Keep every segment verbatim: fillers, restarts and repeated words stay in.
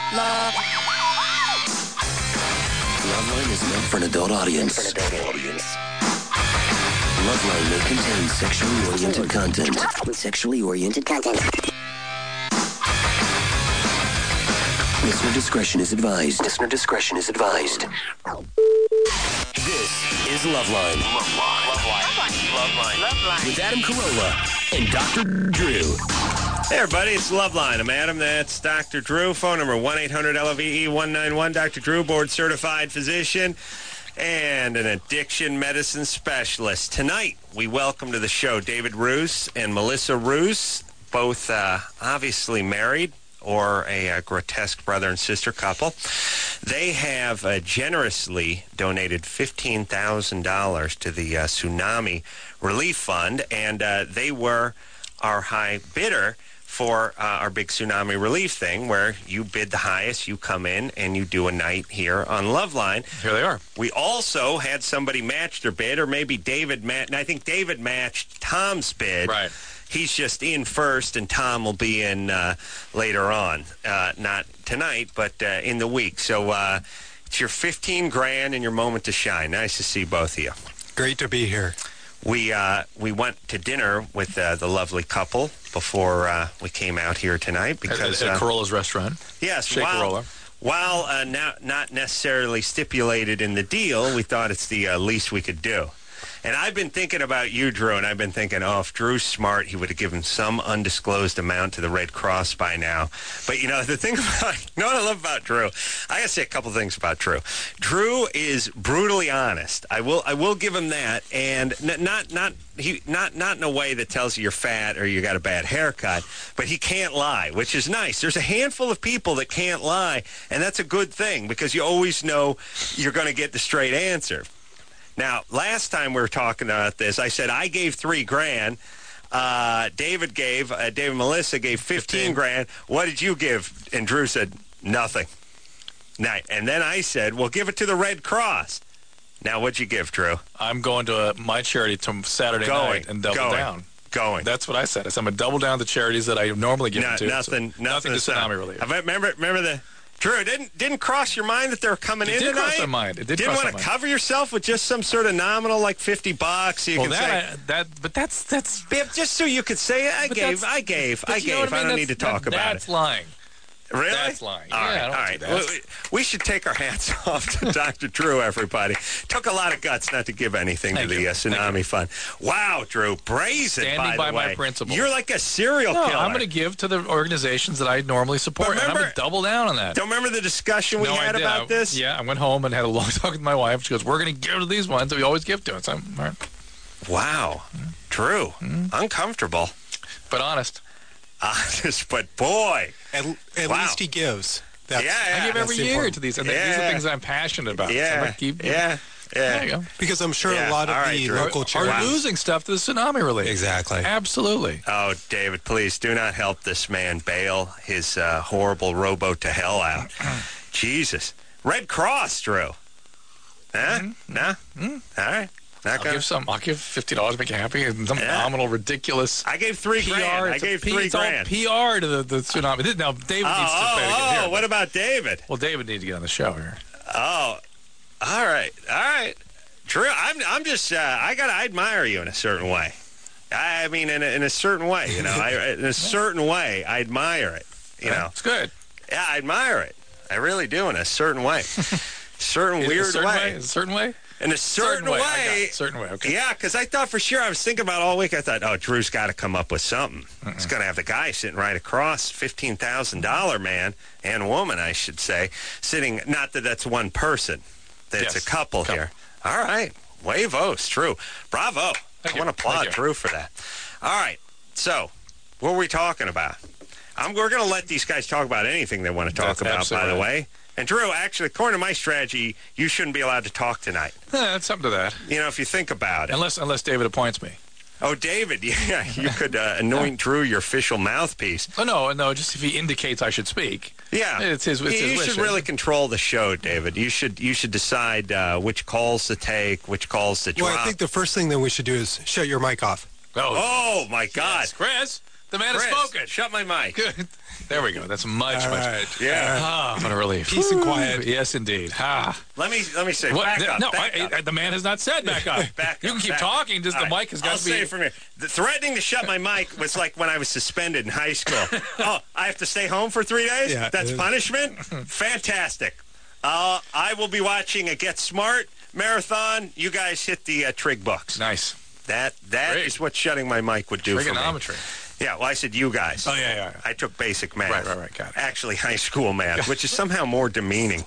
Love. Loveline is meant for an adult audience. For an adult audience. Loveline may contain sexually oriented content. Sexually oriented content. Listener discretion is advised. Listener discretion is advised. This is Loveline. Loveline. Loveline. Loveline. Loveline. With Adam Carolla and Doctor Drew. Hey, everybody, it's Loveline. I'm Adam. That's Doctor Drew. Phone number one eight hundred L O V E one nine one. Doctor Drew, board-certified physician and an addiction medicine specialist. Tonight, we welcome to the show David Roos and Melissa Roos, both uh, obviously married or a, a grotesque brother and sister couple. They have uh, generously donated fifteen thousand dollars to the uh, Tsunami Relief Fund, and uh, they were our high bidder for uh, our big tsunami relief thing, where you bid the highest, you come in, and you do a night here on Loveline. Here they are. We also had somebody match their bid, or maybe David matched. I think David matched Tom's bid. Right. He's just in first, and Tom will be in uh, later on. Uh, not tonight, but uh, in the week. So uh, it's your fifteen grand and your moment to shine. Nice to see both of you. Great to be here. We uh, we went to dinner with uh, the lovely couple before uh, we came out here tonight because at, at uh, Carolla's restaurant. Yes, Shea while, Carolla. While uh, not not necessarily stipulated in the deal, we thought it's the uh, least we could do. And I've been thinking about you, Drew, and I've been thinking, oh, if Drew's smart, he would have given some undisclosed amount to the Red Cross by now. But, you know, the thing about, you know what I love about Drew? I got to say a couple things about Drew. Drew is brutally honest. I will I will give him that. And n- not not he not not in a way that tells you you're fat or you got a bad haircut, but he can't lie, which is nice. There's a handful of people that can't lie, and that's a good thing because you always know you're going to get the straight answer. Now, last time we were talking about this, I said I gave three grand. Uh, David gave, uh, David and Melissa gave fifteen grand. What did you give? And Drew said nothing. Now, and then I said, well, give it to the Red Cross. Now, what'd you give, Drew? I'm going to uh, my charity to Saturday going, night and double going, down. Going. That's what I said. I said I'm going to double down the charities that I normally give no, to. Nothing, so nothing, nothing to tsunami relief. Remember, remember the... Drew, didn't didn't cross your mind that they were coming it in did tonight? Cross my mind. It did Didn't cross want my to mind. cover yourself with just some sort of nominal, like fifty bucks. So you well, can that, say I, that, but that's that's yeah, just so you could say I but gave, I gave, I you know gave. what I, I mean? don't that's, need to talk that, about that's it. lying. Really? That's lying. All yeah, right, I don't all right. do that. We, we should take our hats off to Doctor Drew, everybody. Took a lot of guts not to give anything Thank to the you. uh, Tsunami Fund. Wow, Drew, brazen, Standing by, by the my way. principles. You're like a serial No, killer. I'm going to give to the organizations that I normally support, But and I'm remember- going to double down on that. Don't remember the discussion we no, had I did. about I, this? Yeah, I went home and had a long talk with my wife. She goes, we're going to give to these ones that we always give to. And so, I'm, all right. Wow. Drew, Mm-hmm. uncomfortable. But honest. Honest, but boy. At, at Wow. least he gives. That's, Yeah, yeah. I give every that's year important. to these, and Yeah. these are things I'm passionate about. So I'm Yeah, gonna keep, yeah, yeah. There you go. Because I'm sure Yeah, a lot of all right, the Drew. local Are charities... losing stuff to the tsunami relief. Exactly. Absolutely. Oh, David, please do not help this man bail his uh, horrible rowboat to hell out. Jesus. Red Cross, Drew. Huh? Mm-hmm. No? All right. Not I'll gonna... give some. I'll give fifty dollars, make you happy. And some Yeah. nominal, ridiculous I gave three P R. grand. I It's a gave P- three it's all grand. P R to the, the tsunami. Now, David Oh, needs to pay to get oh, here. oh, what about David? Well, David needs to get on the show here. Oh, all right, all right. Drew, I'm, I'm just, uh, I got to admire you in a certain way. I mean, in a, in a certain way, you know, I, in a certain way, I admire it, you know. It's good. Yeah, I admire it. I really do in a certain way. certain In weird a certain way. way. A certain way. In a certain, Certain way. way. I got it. Certain way. Okay. Yeah, because I thought for sure, I was thinking about it all week. I thought, oh, Drew's got to come up with something. Uh-uh. He's going to have the guy sitting right across, fifteen thousand dollars man and woman, I should say, sitting, not that that's one person, that Yes. it's a couple, Couple. here. All right. Huevos, Drew. Bravo. Thank I you. want to applaud Thank you. Drew for that. All right. So, what were we talking about? I'm, we're going to let these guys talk about anything they want to talk That's about, by absolutely the right. way. And Drew, actually, according to my strategy, you shouldn't be allowed to talk tonight. Eh, that's something to that. You know, if you think about it. Unless unless David appoints me. Oh, David, yeah, you could uh, anoint Drew your official mouthpiece. Oh no, no, just if he indicates I should speak. Yeah, It's his- it's you his should wish. really control the show, David. You should you should decide uh, which calls to take, which calls to drop. Well, I think the first thing that we should do is shut your mic off. Oh, oh my God, Chris. The man Chris, has spoken. shut my mic. Good. There we go. That's much, All much. right. Yeah. Ah, what a relief. Peace and quiet. Yes, indeed. Ah. Let me let me say. What? Back Th- up. no, back I, up. I, the man has not said back up. Back you up, can keep back talking. Just All the right. mic has I'll got to be. say it from here. The threatening to shut my mic was like when I was suspended in high school. Oh, I have to stay home for three days? Yeah, That's it is. punishment? Fantastic. Uh, I will be watching a Get Smart marathon. You guys hit the uh, trig books. Nice. That That Great. is what shutting my mic would do for me. Trigonometry. Yeah, well, I said you guys. Oh, yeah, yeah. I took basic math. Right, right, right. Got it. Actually, high school math, which is somehow more demeaning.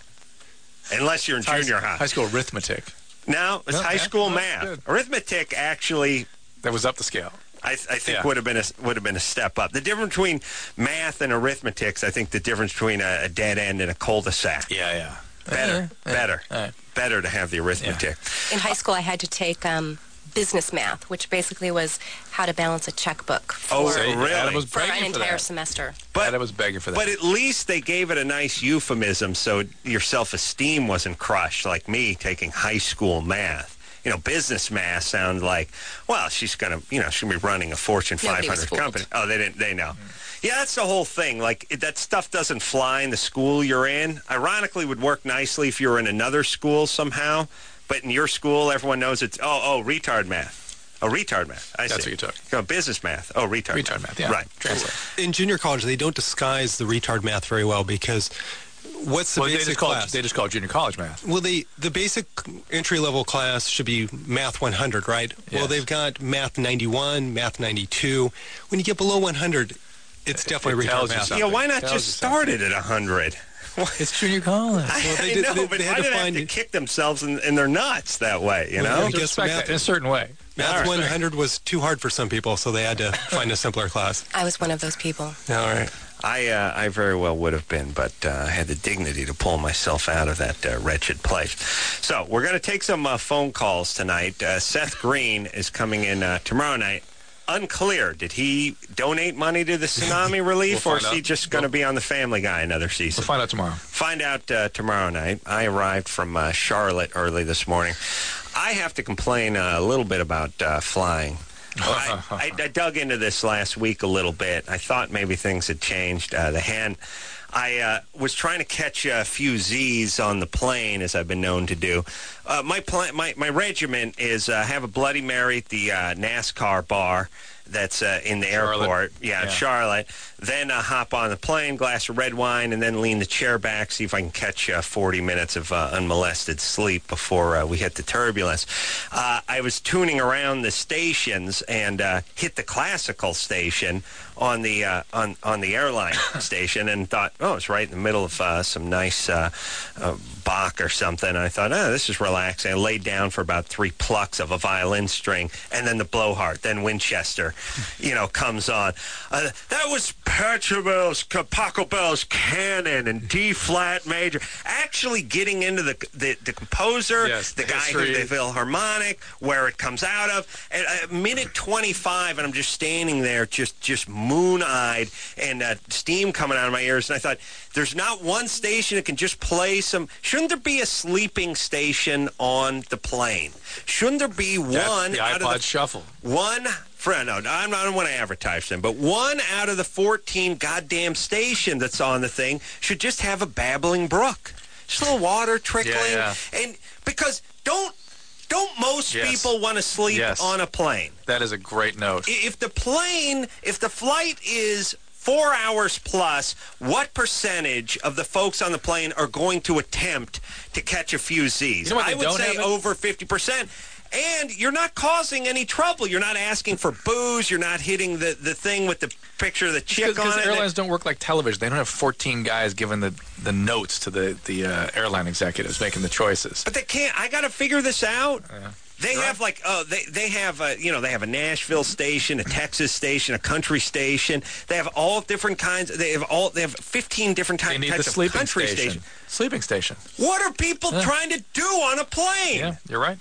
Unless you're in junior high. High school arithmetic. No, it's No, high yeah, school no, math. good. Arithmetic actually, That was up the scale. I, I think Yeah. would have been a would have been a step up. The difference between math and arithmetics, I think the difference between a, a dead end and a cul-de-sac. Yeah, yeah. Better, better, All right. better to have the arithmetic. In high school, I had to take um, business math, which basically was how to balance a checkbook for, Oh, See, really? Adam was for an begging for entire that. semester. But Adam was begging for that. But at least they gave it a nice euphemism so your self-esteem wasn't crushed, like me taking high school math. You know, business math sounds like, well, she's going to, you know, she's going to be running a Fortune Nobody was 500 fooled. company. Oh, they didn't, they know. Yeah, that's the whole thing. Like, it- that stuff doesn't fly in the school you're in. Ironically, would work nicely if you were in another school somehow. But in your school, everyone knows it's, oh, oh, retard math. Oh, retard math. I That's see. what you took. You know, business math. Oh, retard, Retard math, yeah. Right. Translate. In junior college, they don't disguise the retard math very well because what's the Well, they basic just, call class? it, they just call it junior college math. Well, they the basic entry-level class should be Math one hundred, right? Well, Yes. they've got Math ninety-one, Math ninety-two. When you get below one hundred, it's definitely it retard tells you math. something. Yeah, why not Tells just you start it at one hundred? It's junior college. I, they I did- know, they- but they had why to do they have find to it- kick themselves in, in their nuts that way, you Well, know? I You guess respect math- that in a certain way. Math All right. one hundred was too hard for some people, so they had to find a simpler class. I was one of those people. All right. I uh, I very well would have been, but uh, I had the dignity to pull myself out of that uh, wretched place. So we're going to take some uh, phone calls tonight. Uh, Seth Green is coming in uh, tomorrow night. Unclear. Did he donate money to the tsunami relief, We'll or is find he out. just going to be on the Family Guy another season? We'll find out tomorrow. Find out uh, tomorrow night. I arrived from uh, Charlotte early this morning. I have to complain uh, a little bit about uh, flying. I, I, I dug into this last week a little bit. I thought maybe things had changed. Uh, the hand, I uh, was trying to catch a few Z's on the plane, as I've been known to do. Uh, my, pla- my my regiment is uh, have a Bloody Mary at the uh, NASCAR bar that's uh, in the Charlotte. airport. Yeah, Yeah. Charlotte. Then uh, hop on the plane, glass of red wine, and then lean the chair back, see if I can catch uh, forty minutes of uh, unmolested sleep before uh, we hit the turbulence. Uh, I was tuning around the stations and uh, hit the classical station on the uh, on on the airline station, and thought, oh, it's right in the middle of uh, some nice uh, uh, Bach or something. And I thought, oh, this is relaxing. I laid down for about three plucks of a violin string, and then the blowhard, then Winchester, you know, comes on. Uh, that was Pachelbel's, Pachelbel's Canon and D flat major. Actually, getting into the the, the composer, Yes, the the guy who history. the Philharmonic, where it comes out of. At a minute twenty-five, and I'm just standing there, just just moon-eyed, and uh, steam coming out of my ears. And I thought, there's not one station that can just play some. Shouldn't there be a sleeping station on the plane? Shouldn't there be That's one the out iPod of the Shuffle. one? For, no, I'm not, I don't want to advertise them, but one out of the fourteen goddamn station that's on the thing should just have a babbling brook. Just a little water trickling. Yeah, And because don't don't most Yes. people want to sleep Yes. on a plane? That is a great note. I- If the plane, if the flight is four hours plus, what percentage of the folks on the plane are going to attempt to catch a few Z's? You know what I they would don't say have it? over fifty percent. And you're not causing any trouble. You're not asking for booze. You're not hitting the, the thing with the picture of the chick Because on it. airlines don't work like television. They don't have fourteen guys giving the, the notes to the, the uh, airline executives making the choices. But they can't. I got to figure this out. They have like oh they they have a you know they have a Nashville station, a Texas station, a country station. They have all different kinds. They have all they have fifteen different ty- They need types the of sleeping country station. stations. Sleeping station. What are people Yeah. trying to do on a plane? Yeah, you're right.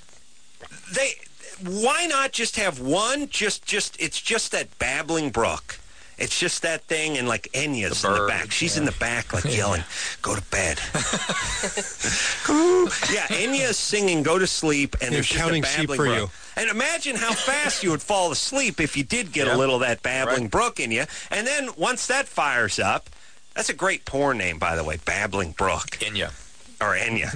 They why not just have one? Just just it's just that babbling brook. It's just that thing, and like Enya's The in the bird, back. She's yeah. in the back, like yelling, "Go to bed." Yeah, Enya's singing "Go to sleep," and They're there's just a counting sheep babbling for brook. you. And imagine how fast you would fall asleep if you did get Yeah. a little of that babbling Right. brook in you. And then once that fires up, that's a great porn name, by the way, Babbling Brook. Inya. Or Enya.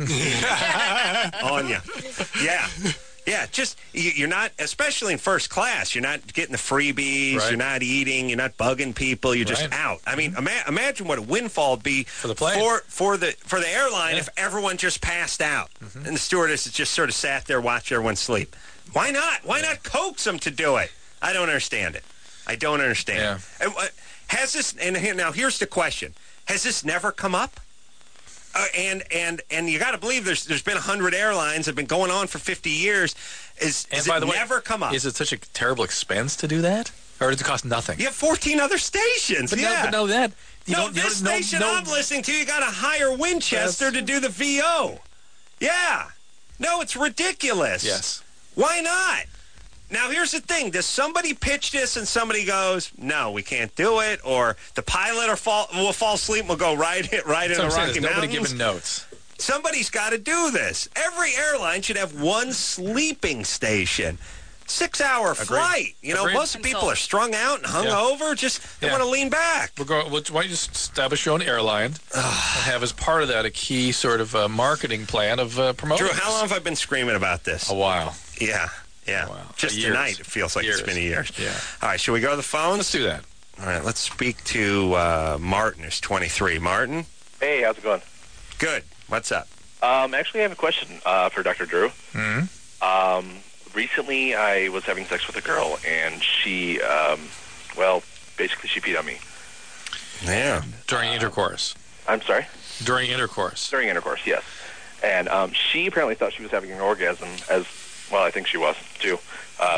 Anya. Yeah. Yeah, just, you- you're not, especially in first class, you're not getting the freebies, Right. you're not eating, you're not bugging people, you're just Right. out. I mean, ima- imagine what a windfall would be For the plane. for, for the for the airline Yeah. if everyone just passed out and the stewardess just sort of sat there watching everyone sleep. Why not? Why not coax them to do it? I don't understand it. I don't understand. Yeah. And, uh, Has this, and here, now here's the question, has this never come up? Uh, and and and you got to believe there's there's been a hundred airlines that have been going on for fifty years. Is And is by it the way, never come up? Is it such a terrible expense to do that? Or does it cost nothing? You have fourteen other stations. But, yeah. no, but no, that. You no, don't, you this don't, no- station no, I'm listening to, you got to hire Winchester to do the V O. Yeah. No, it's ridiculous. Yes. Why not? Now, here's the thing. Does somebody pitch this and somebody goes, no, we can't do it, or the pilot or fall, will fall asleep and will go right, right in That's what the I'm saying. Rocky There's nobody Mountains? giving notes. Somebody's got to do this. Every airline should have one sleeping station. Six-hour flight. You know, Agreed. most people are strung out and hung Yeah. over. Just they Yeah. want to lean back. We're going. Why don't you just establish your own airline and have as part of that a key sort of uh, marketing plan of uh, promoting? Drew, how this? long have I been screaming about this? A while. Yeah, yeah. Wow. Just Years. tonight, it feels like Years. it's been years. Yeah. All right, should we go to the phones? Let's do that. All right, let's speak to uh, Martin, who's twenty-three. Martin? Hey, how's it going? Good. What's up? Um, actually, I have a question uh, for Doctor Drew. Hmm. Um, recently, I was having sex with a girl, and she, um, well, basically, she peed on me. Yeah. During intercourse. I'm sorry? During intercourse. During intercourse, yes. And um, she apparently thought she was having an orgasm, as, well, I think she was, too. Um,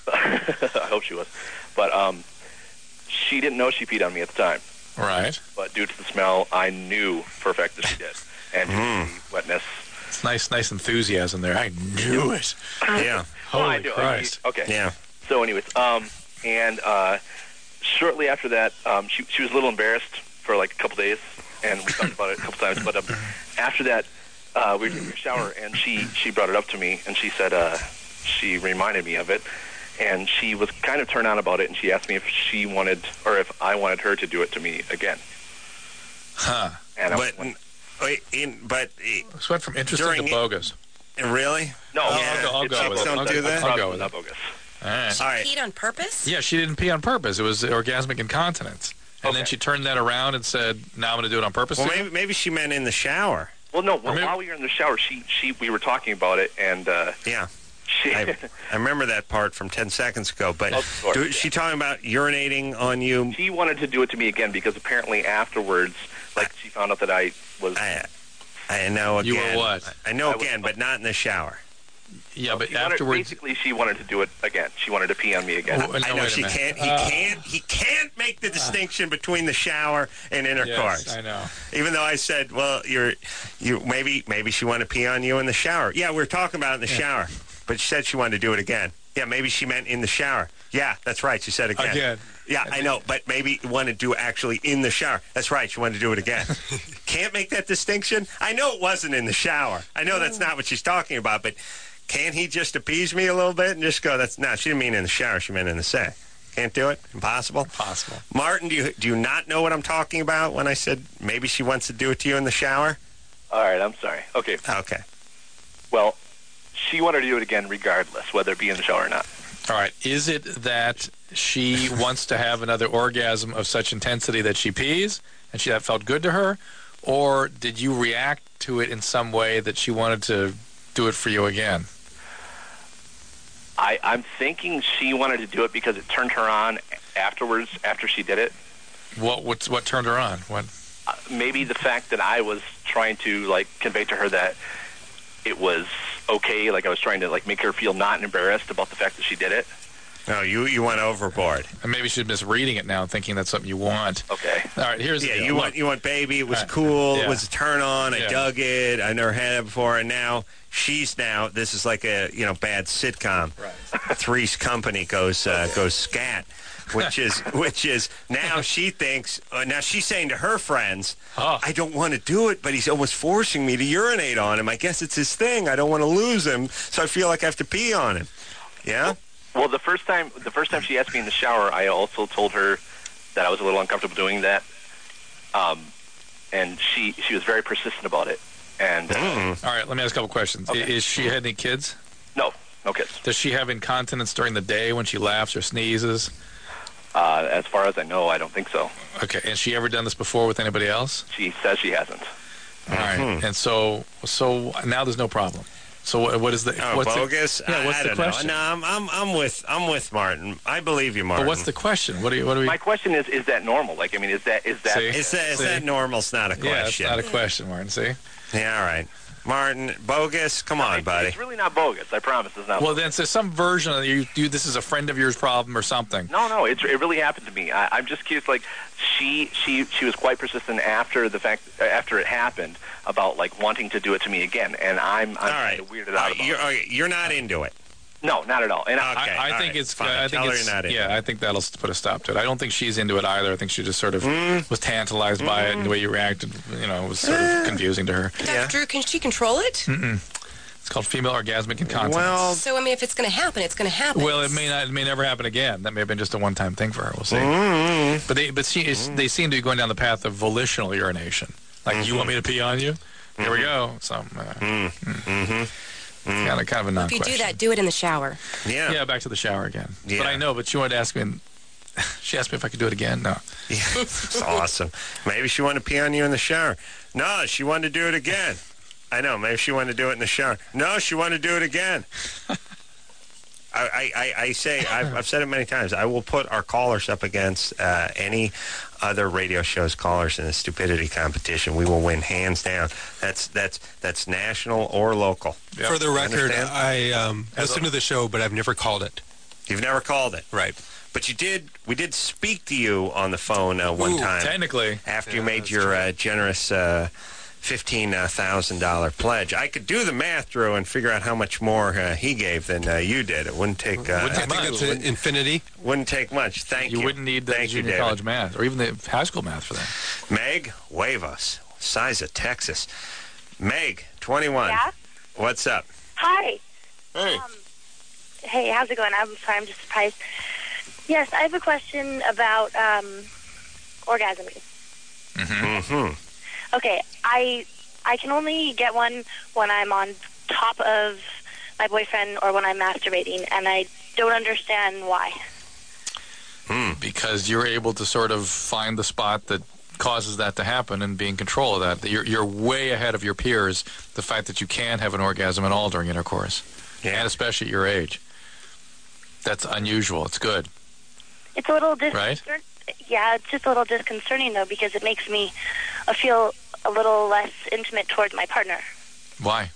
I hope she was. But um, she didn't know she peed on me at the time. Right. But due to the smell, I knew for a fact that she did. And due to the wetness. It's nice, nice enthusiasm there. I knew it. Yeah. Well, I Holy do. Christ. Okay. Yeah. So, anyways, um, and uh, shortly after that, um, she she was a little embarrassed for like a couple days, and we talked about it a couple times. But um, after that, uh, we were taking a shower, and she she brought it up to me, and she said uh, she reminded me of it, and she was kind of turned on about it, and she asked me if she wanted or if I wanted her to do it to me again. Huh. And I But, went, wait, in, but This went from interesting During to it- bogus. really? no, I'll, Yeah, I'll go, I'll it's go not with it. don't I'll, do go- that? I'll go with not it. bogus. All right. All right. Peed on purpose? Yeah, she didn't pee on purpose. It was orgasmic incontinence. And then Okay. she turned that around and said, now I'm going to do it on purpose. Well, to you?" maybe, maybe she meant in the shower. Well, no. Well, maybe- while we were in the shower, she she we were talking about it, and uh, Yeah. she. I, I remember that part from ten seconds ago. But Of course, do, yeah. she talking about urinating on you? She wanted to do it to me again because apparently afterwards, like she found out that I was. I, I know again. You were what? I know I was- again, but not in the shower. Yeah, but she wanted- afterwards. basically, she wanted to do it again. She wanted to pee on me again. Oh, no, I know wait a she minute. can't. He Uh, can't. He can't make the distinction between the shower and intercourse. Yes, I know. Even though I said, well, you're, you maybe maybe she wanted to pee on you in the shower. Yeah, we were talking about it in the shower, but she said she wanted to do it again. Yeah, maybe she meant in the shower. Yeah, that's right. She said again. Again. Yeah, I know, but maybe wanted to do it actually in the shower. That's right. She wanted to do it again. Can't make that distinction. I know it wasn't in the shower. I know that's not what she's talking about, but can't he just appease me a little bit and just go, that's no, she didn't mean in the shower. She meant in the sack. Can't do it? Impossible? Possible. Martin, do you, do you not know what I'm talking about when I said maybe she wants to do it to you in the shower? All right, I'm sorry. Okay, Okay. well, she wanted to do it again regardless, whether it be in the shower or not. All right. Is it that she wants to have another orgasm of such intensity that she pees and she that felt good to her? Or did you react to it in some way that she wanted to do it for you again? I, I'm thinking she wanted to do it because it turned her on afterwards, after she did it. What what's, what turned her on? What? Uh, maybe the fact that I was trying to, like, convey to her that it was okay, like I was trying to, like, make her feel not embarrassed about the fact that she did it. No, you, you went overboard. And maybe she's misreading it now and thinking that's something you want. Okay. All right, here's Yeah, the deal. you Look, want, you want baby. It was Right. cool. Yeah. It was a turn on. I Yeah. dug it. I never had it before. And now she's now, this is like a, you know, bad sitcom. Right. Three's Company goes uh, goes scat. which is which is now she thinks uh, now she's saying to her friends, Oh. I don't want to do it, but he's almost forcing me to urinate on him. I guess it's his thing. I don't want to lose him, so I feel like I have to pee on him. Yeah? Well, the first time the first time she asked me in the shower, I also told her that I was a little uncomfortable doing that. Um, and she she was very persistent about it. And uh, Mm. All right, let me ask a couple questions. Okay. I- Is she had any kids? no, no kids. Does she have incontinence during the day when she laughs or sneezes? Uh, as far as I know, I don't think so. Okay, has she ever done this before with anybody else? She says she hasn't. All right, and so so now there's no problem. So what, what is the Oh, what's bogus? The, yeah, I, what's I the don't question? know. No, I'm, I'm, I'm with I'm with Martin. I believe you, Martin. But what's the question? What do you what do we? My question is: is that normal? Like, I mean, is that is that? See? Is that, is See? that normal's not a Yeah, it's question. not a question, Martin. See? Yeah, all right. Martin, bogus? Come on, It's- buddy. It's really not bogus. I promise, it's not. Well, bogus. then so some version of you, you. This is a friend of yours problem or something. No, no, it's, it really happened to me. I, I'm just curious. Like, she, she, she was quite persistent after the fact, after it happened, about like wanting to do it to me again, and I'm, I'm All right. kind of weirded All out right, about you're, it. okay, you're not into it. No, not at all. And I, Okay, I, I all think right, it's. fine. I think Tell her it's. you're not into yeah, it. I think that'll put a stop to it. I don't think she's into it either. I think she just sort of Mm. was tantalized by it, and the way you reacted, you know, was sort Eh. of confusing to her. Doctor Yeah. Drew, can she control it? It's called female orgasmic incontinence. Well, So, I mean, if it's going to happen, it's going to happen. Well, it may not. It may never happen again. That may have been just a one-time thing for her. We'll see. mm, But they, but she, is, they seem to be going down the path of volitional urination. Like, you want me to pee on you? Here we go. So, uh, mm, mm-hmm. kind of, kind of a if non-question. you do that, do it in the shower. Yeah. Yeah, back to the shower again. Yeah. But I know. But she wanted to ask me. And she asked me if I could do it again. No. Yeah, it's awesome. Maybe she wanted to pee on you in the shower. No, she wanted to do it again. I know. Maybe she wanted to do it in the shower. No, she wanted to do it again. I, I, I say, I've, I've said it many times, I will put our callers up against uh, any other radio show's callers in a stupidity competition. We will win hands down. That's that's that's national or local. Yep. For the record, Understand? I um, As listen a- to the show, but I've never called it. You've never called it. Right. But you did, we did speak to you on the phone uh, one Ooh, time. Technically, After Yeah, you made that's your true. uh, generous uh, fifteen thousand dollars pledge. I could do the math, Drew, and figure out how much more uh, he gave than uh, you did. It wouldn't take uh, I think much. that's an infinity. wouldn't take much. Thank you. you wouldn't need the Thank you, junior David. college math or even the high school math for that. Meg, wave us. Size of Texas. Meg, twenty-one. Yeah? What's up? Hi. Hey. Um, hey, how's it going? I'm sorry, I'm just surprised. Yes, I have a question about um, orgasming. Mm-hmm. Okay, I I can only get one when I'm on top of my boyfriend or when I'm masturbating, and I don't understand why. Because you're able to sort of find the spot that causes that to happen and be in control of that. You're, you're way ahead of your peers, the fact that you can have an orgasm at all during intercourse, Yeah. and especially at your age. That's unusual. It's good. It's a little dis- Right. Yeah, it's just a little disconcerting, though, because it makes me uh, feel a little less intimate towards my partner. Why?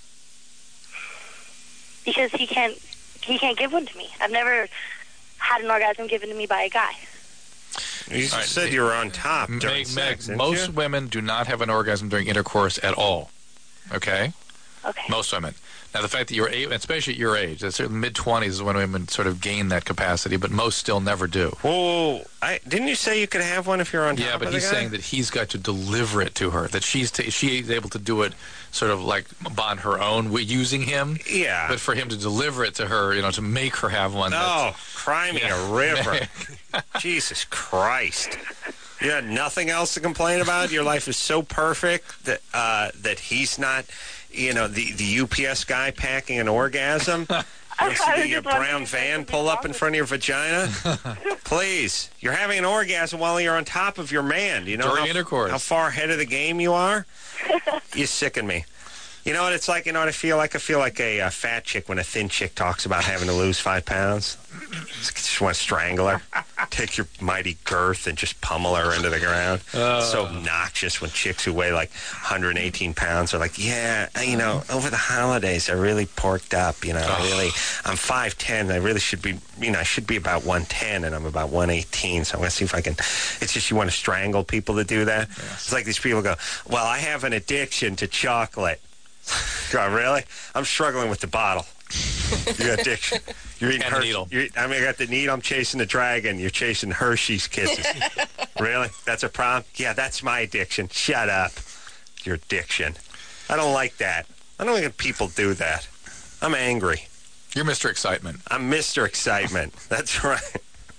Because he can't he can't give one to me. I've never had an orgasm given to me by a guy. You just All right, said Meg- you were on top during Meg, sex, Meg, didn't most you? women do not have an orgasm during intercourse at all. Okay? Okay. Most women. Now, the fact that you're, a- especially at your age, that's mid-twenties is when women sort of gain that capacity, but most still never do. Whoa, I, didn't you say you could have one if you're on top Yeah, but of the he's guy? saying that he's got to deliver it to her, that she's ta she's able to do it sort of like on her own, wi- using him. Yeah. But for him to deliver it to her, you know, to make her have one. Oh, cry me Yeah. a river. Jesus Christ. You had nothing else to complain about? Your life is so perfect that uh, that he's not, you know, the, the U P S guy packing an orgasm? You I see was your just wondering brown if there's van something pull up wrong in with front of your vagina? Please. You're having an orgasm while you're on top of your man. Do you know During how, intercourse. how far ahead of the game you are? You sicken me. You know what it's like? You know what I feel like? I feel like a uh, fat chick when a thin chick talks about having to lose five pounds. Just want to strangle her. Take your mighty girth and just pummel her into the ground. It's so obnoxious when chicks who weigh like one hundred eighteen pounds are like, yeah, you know, over the holidays I really porked up. You know, I really, I'm five ten. I really should be, you know, I should be about one ten and I'm about one eighteen. So I'm going to see if I can. It's just you want to strangle people to do that. It's like these people go, well, I have an addiction to chocolate. God, really? I'm struggling with the bottle. You got addiction. You're eating And the Hershey. needle. You're, I mean, I got the needle. I'm chasing the dragon. You're chasing Hershey's Kisses. Really? That's a problem? Yeah, that's my addiction. Shut up. Your addiction. I don't like that. I don't think people do that. I'm angry. You're Mister Excitement. I'm Mister Excitement. That's right.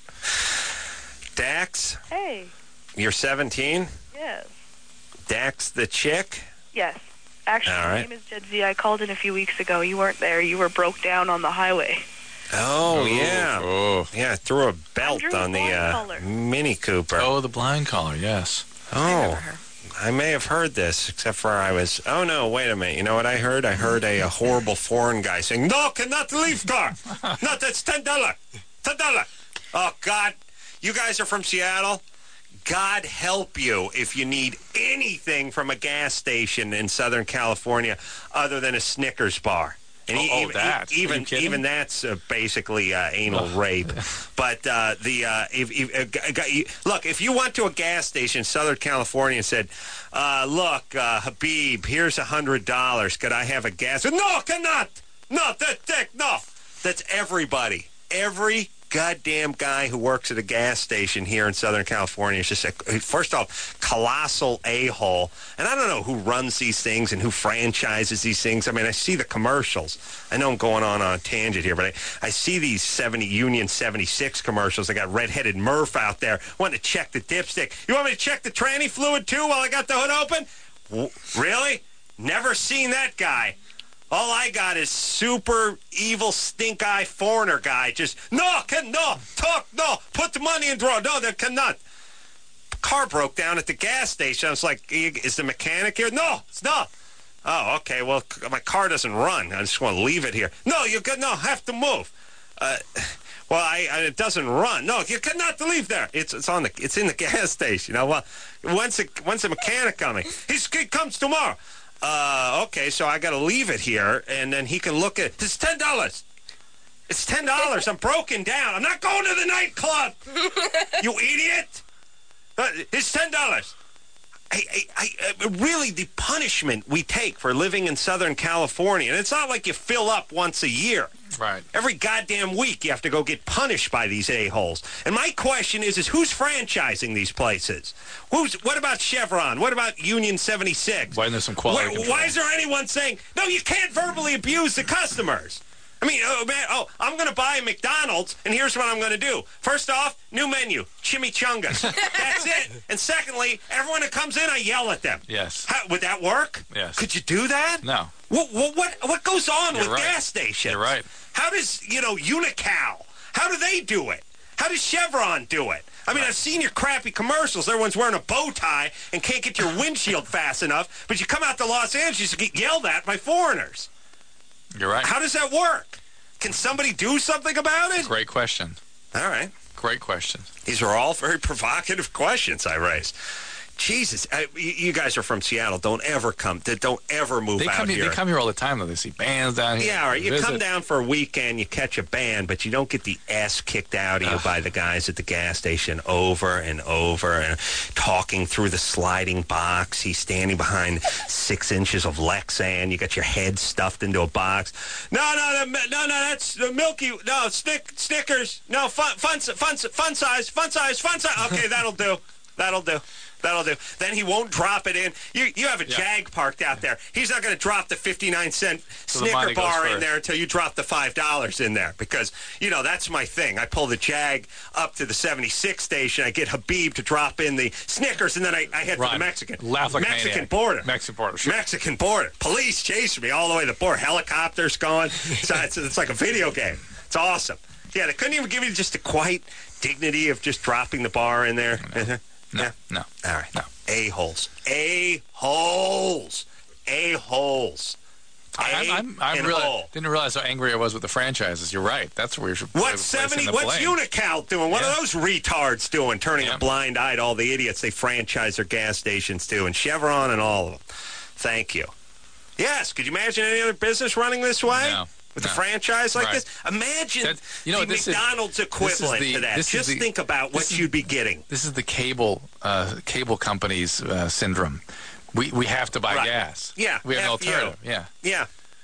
Dax, Hey. you're seventeen? Yes. Dax the chick? Yes. Actually, All my right. name is Jed Z. I called in a few weeks ago. You weren't there. You were broke down on the highway. Oh, yeah. Oh. Yeah, I threw a belt Drew on the Blind uh, Collar. Mini Cooper. Oh, the blind collar, yes. Oh, I may have heard this, except for I was, oh no, wait a minute. You know what I heard? I heard a, a horrible foreign guy saying, no, cannot leave car. No, that's ten dollars. ten dollars. Oh, God. You guys are from Seattle? God help you if you need anything from a gas station in Southern California other than a Snickers bar. And Oh, e- oh, even, that. Are you even kidding? even that's uh, basically uh, anal rape. But uh, the uh, if, if, uh, g- g- you- look, if you went to a gas station in Southern California and said, uh, "Look, uh, Habib, here's a hundred dollars. Could I have a gas?" No, cannot. No, that that no. That's everybody. Every goddamn guy who works at a gas station here in Southern California is just a, first off, colossal a-hole. And I don't know who runs these things and who franchises these things. I mean, I see the commercials. I know I'm going on on a tangent here, but I, I see these seventy Union seventy-six commercials. I got redheaded Murph out there wanting to check the dipstick. You want me to check the tranny fluid, too, while I got the hood open? W- really? Never seen that guy. All I got is super evil stink eye foreigner guy. Just no, can no talk, no put the money in drawer. No, that cannot. Car broke down at the gas station. I was like, is the mechanic here? No, it's not. Oh, okay. Well, c- my car doesn't run. I just want to leave it here. No, you can no have to move. Uh, well, I, I it doesn't run. No, you cannot leave there. It's it's on the it's in the gas station. You know, well, when's the when's the mechanic coming? He's, he comes tomorrow. Uh, okay, so I got to leave it here, and then he can look at it. It's ten dollars. It's ten dollars. I'm broken down. I'm not going to the nightclub. You idiot. Uh, it's ten dollars. I, I, I, uh, really, the punishment we take for living in Southern California, and it's not like you fill up once a year. Right. Every goddamn week you have to go get punished by these a-holes. And my question is, is who's franchising these places? Who's? What about Chevron? What about Union seventy-six? Why isn't there some quality Why, control? why is there anyone saying, no, you can't verbally abuse the customers? I mean, oh, man, oh, I'm going to buy McDonald's, and here's what I'm going to do. First off, new menu, chimichangas. That's it. And secondly, everyone that comes in, I yell at them. Yes. How, would that work? Yes. Could you do that? No. What what what, what goes on You're with right. gas stations? You're right. How does, you know, Unical, how do they do it? How does Chevron do it? I mean, I've seen your crappy commercials. Everyone's wearing a bow tie and can't get your windshield fast enough, but you come out to Los Angeles and get yelled at by foreigners. You're right. How does that work? Can somebody do something about it? Great question. All right. Great question. These are all very provocative questions I raised. Jesus, I, you you guys are from Seattle. Don't ever come. Don't ever move They out come, here. they come here all the time, though. They see bands down here. Yeah, all right. You visit. come down for a weekend, you catch a band, but you don't get the ass kicked out of you by the guys at the gas station over and over and talking through the sliding box. He's standing behind six inches of Lexan. You got your head stuffed into a box. No, no, no, no, no. That's the Milky. No, Snick, Snickers. No, fun, fun, fun, fun size, fun size, fun size. Okay, that'll do. That'll do. That'll do. Then he won't drop it in. You you have a Yeah. Jag parked out there. He's not going to drop the fifty-nine cent So the Snicker money goes bar in first. there until you drop the five dollars in there. Because, you know, that's my thing. I pull the Jag up to the seventy-six station. I get Habib to drop in the Snickers, and then I, I head for Run. the Mexican. Laugh like a Mexican maniac. border. Mexican border, sure. Mexican border. Police chasing me all the way to the border. Helicopters going. It's, it's, it's like a video game. It's awesome. Yeah, they couldn't even give you just the quiet dignity of just dropping the bar in there. No. No. Yeah. No. All right. No. A-holes. A-holes. A-holes. I, I'm, I'm, I'm and really, hole. didn't realize how angry I was with the franchises. You're right. That's where you should What's place in seventy? the What's blame. Unical doing? What Yeah. are those retards doing? Turning Yeah. a blind eye to all the idiots they franchise their gas stations to, and Chevron and all of them. Thank you. Yes. Could you imagine any other business running this way? No. With No. a franchise like Right. this? Imagine That- you know, the this is- McDonald's this is equivalent the- to that. this is Just the- think about what this is- you'd be getting. This is the cable uh, cable companies uh, syndrome. We we have to buy Right. gas. Yeah, We have an F you. alternative. Yeah. Yeah. Yeah.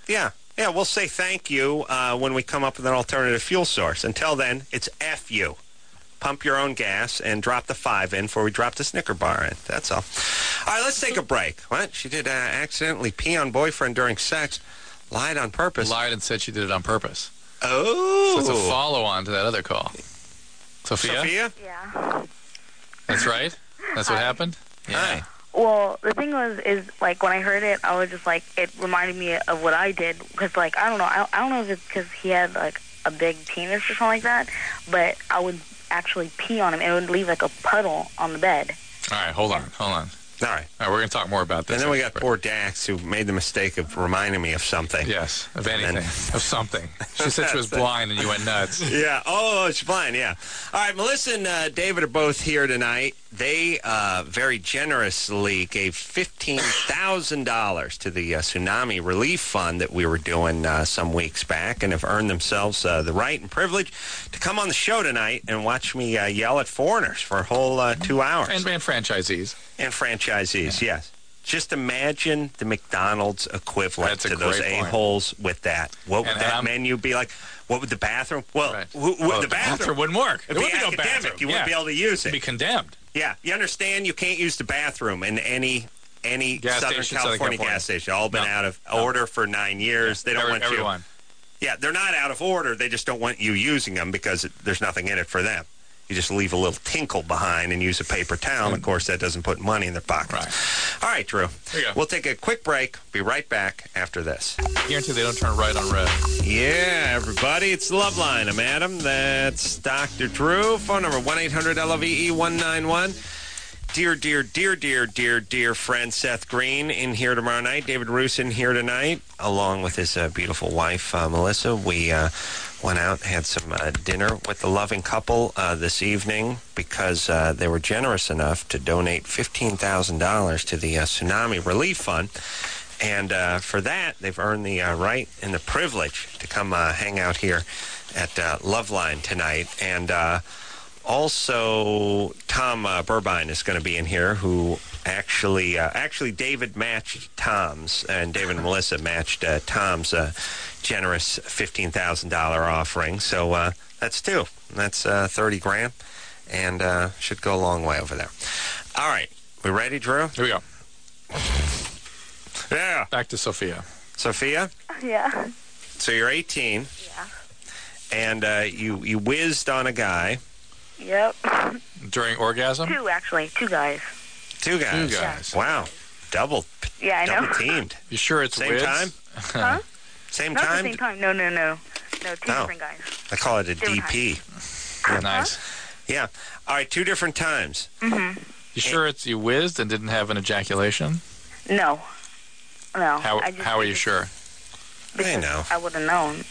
Yeah, we'll say thank you uh, when we come up with an alternative fuel source. Until then, it's F you. Pump your own gas and drop the five in before we drop the Snicker bar in. That's all. All right, let's take a break. What? She did uh, accidentally pee on boyfriend during sex. Lied on purpose. Lied and said she did it on purpose. Oh. So it's a follow-on to that other call. Sophia? Sophia? Yeah. That's right? That's what happened? Yeah. Hi. Well, the thing was, is, like, when I heard it, I was just, like, it reminded me of what I did. Because, like, I don't know. I, I don't know if it's because he had, like, a big penis or something like that. But I would actually pee on him. And it would leave, like, a puddle on the bed. All right, hold on, hold on. All right. All right, we're going to talk more about this. And then we got poor Dax, who made the mistake of reminding me of something. Yes, of anything, then- of something. She said she was blind and you went nuts. Yeah. Oh, it's fine. Yeah. All right. Melissa and uh, David are both here tonight. They uh, very generously gave fifteen thousand dollars to the uh, Tsunami Relief Fund that we were doing uh, some weeks back and have earned themselves uh, the right and privilege to come on the show tonight and watch me uh, yell at foreigners for a whole uh, two hours. And, and franchisees. And franchisees, yeah. yes. Just imagine the McDonald's equivalent That's a to those great point. a-holes with that. What would And that I'm- menu be like? What would the bathroom? Well, Right. who, who- Well, the bathroom, wouldn't work. It'd There be would be no academic. bathroom. You wouldn't Yeah. be able to use It'd it. be condemned. Yeah, you understand? You can't use the bathroom in any any Gas Southern station, Southern California, California. gas station. All been No. out of order for nine years. They don't Every- want you. everyone. Yeah, they're not out of order. They just don't want you using them because it, there's nothing in it for them. You just leave a little tinkle behind and use a paper towel. And of course, that doesn't put money in their pockets. Right. All right, Drew. There you go. We'll take a quick break. Be right back after this. Guarantee they don't turn right on red. Yeah, everybody. It's the Love Line. I'm Adam. That's Doctor Drew. Phone number one eight hundred L O V E one nine one. Dear, dear, dear, dear, dear, dear friend Seth Green in here tomorrow night. David Roos in here tonight, along with his uh, beautiful wife, uh, Melissa. We uh, went out and had some uh, dinner with the loving couple uh, this evening because uh, they were generous enough to donate fifteen thousand dollars to the uh, Tsunami Relief Fund. And uh, for that, they've earned the uh, right and the privilege to come uh, hang out here at uh, Loveline tonight. And uh, also, Tom uh, Burbine is going to be in here, who actually, uh, actually David matched Tom's, and David and Melissa matched uh, Tom's uh, generous fifteen thousand dollars offering. So uh, that's two. That's uh, thirty grand, and uh, should go a long way over there. All right. We ready, Drew? Here we go. Yeah. Back to Sophia. Sophia? Yeah. So you're eighteen, Yeah. and uh, you, you whizzed on a guy. Yep. During orgasm? Two, actually. Two guys. Two guys. Two guys. Wow. Double. Yeah, I know. Double teamed. You sure it's Same whiz? time? Huh? Same Not time? the same time. No, no, no. No, two Oh. different guys. I call it a Different D P. Nice. Yeah. All right, two different times. Mm-hmm. You sure it's you whizzed and didn't have an ejaculation? No. No. How I just, how are I you just- sure? I know. I would have known.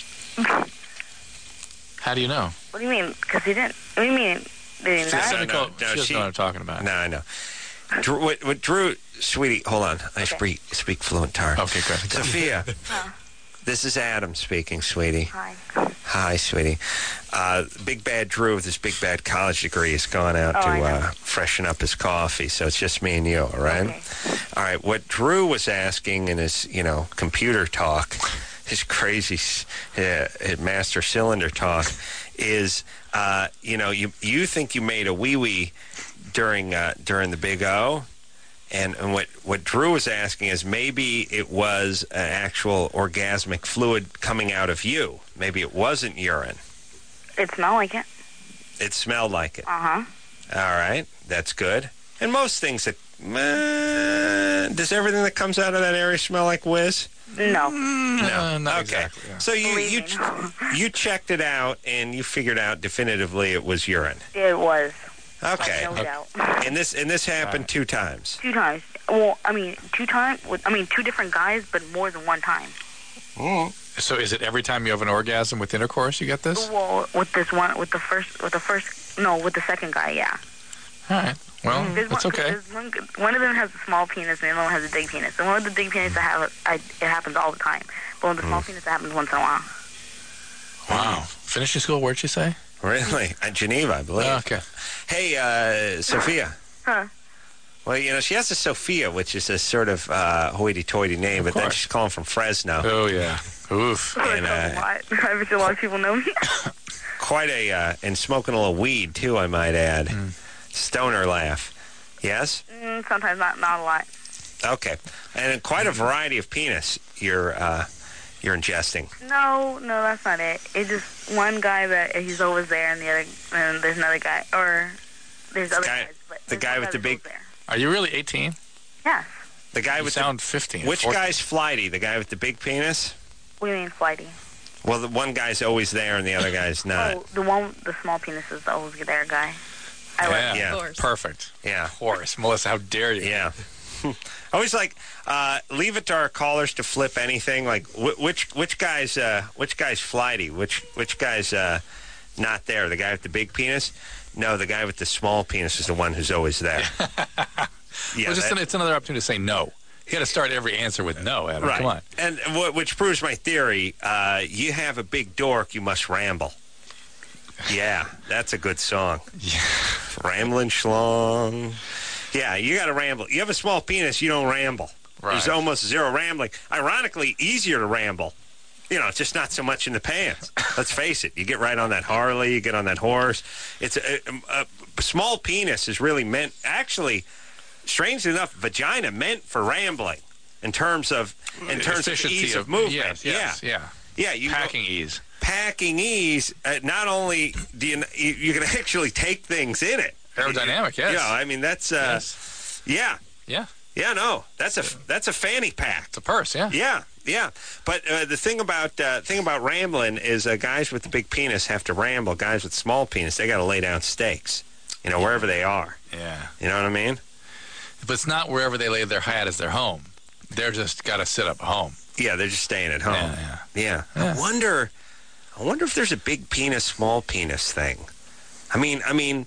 How do you know? What do you mean? Because he didn't. What do you mean? They didn't No, die? no, Cynical- no, she doesn't she- know what I'm talking about. No, I know. Drew, what, what Drew, sweetie, hold on. I Okay. speak, speak fluent tar. Okay, good. Sophia, Huh. this is Adam speaking, sweetie. Hi. Hi, sweetie. Uh, Big Bad Drew with his big bad college degree has gone out Oh, to I know. uh, freshen up his coffee, so it's just me and you, all right? Okay. All right, what Drew was asking in his, you know, computer talk, his crazy uh, master cylinder talk, is, uh, you know, you you think you made a wee-wee during uh, during the Big O, and, and what, what Drew was asking is maybe it was an actual orgasmic fluid coming out of you. Maybe it wasn't urine. It smelled like it. It smelled like it. Uh-huh. All right, that's good. And most things that... Uh, does everything that comes out of that area smell like whiz? No. Uh, not Okay. exactly. Yeah. So you Believe you me, no. you checked it out and you figured out definitively it was urine. It was. Okay. Like, no doubt. And this and this happened Right. two times. Two times. Well, I mean, two times. I mean, two different guys, but more than one time. So is it every time you have an orgasm with intercourse you get this? Well, with this one, with the first, with the first, no, with the second guy, yeah. All right. Well, There's that's one, okay. there's One, one of them has a small penis, and the other one has a big penis. And one of the big penis, I have, I, it happens all the time. But with the small penis, it happens once in a while. Wow. Finishing school, where'd you say? Really? At Geneva, I believe. Oh, okay. Hey, uh, Sophia. Huh? Well, you know, she has a Sophia, which is a sort of uh, hoity-toity name, Of but then course. she's calling from Fresno. Oh, yeah. Oof. And, uh, a lot. I bet you a lot of people know me. Quite a, uh, and smoking a little weed, too, I might add. Mm. Stoner laugh. Yes? Mm, sometimes not, not a lot. Okay. And quite a variety of penis you're, uh, you're ingesting. No, no, that's not it. It's just one guy that he's always there, and the other, and there's another guy, or there's other guy- guys. But the there's guy one with the that's big- always there. Are you really eighteen? Yes. The guy You with sound fifteen. the... Which fourteen. guy's flighty? The guy with the big penis? What do you mean, flighty? Well, the one guy's always there and the other guy's not. Oh, the one, the small penis is the always there guy. I like Yeah. Yeah. Of course. Perfect. Yeah. Of course. Melissa, how dare you? Yeah. I always like uh, leave it to our callers to flip anything. Like wh- which which guy's uh, which guy's flighty? Which which guy's uh, not there? The guy with the big penis? No, the guy with the small penis is the one who's always there. Yeah, Well, just that- an, it's another opportunity to say no. You got to start every answer with no, Adam. right. Come on. And wh- which proves my theory. Uh, you have a big dork, you must ramble. Yeah, that's a good song. Yeah. Ramblin' schlong. Yeah, you got to ramble. You have a small penis, you don't ramble. There's Right. almost zero rambling. Ironically, easier to ramble. You know, it's just not so much in the pants. Let's face it. You get right on that Harley, you get on that horse. It's a, a, a small penis is really meant, actually, strangely enough, vagina meant for rambling in terms of in terms of Efficiency ease of, movement. Yes, yes, yeah. yeah, you Packing ease. packing ease. Uh, not only do you, you you can actually take things in it. Aerodynamic, yes. Yeah, I mean that's uh, Yes. yeah, Yeah. yeah. No, that's a that's a fanny pack. It's a purse, yeah. Yeah, yeah. But uh, the thing about uh, thing about rambling is uh, guys with the big penis have to ramble. Guys with small penis, they got to lay down stakes. You know, wherever they are. Yeah. You know what I mean? But it's not wherever they lay their hat as their home. They're just got to sit up at home. Yeah, they're just staying at home. Yeah, yeah. Yeah. I wonder. I wonder if there's a big penis, small penis thing. I mean, I mean,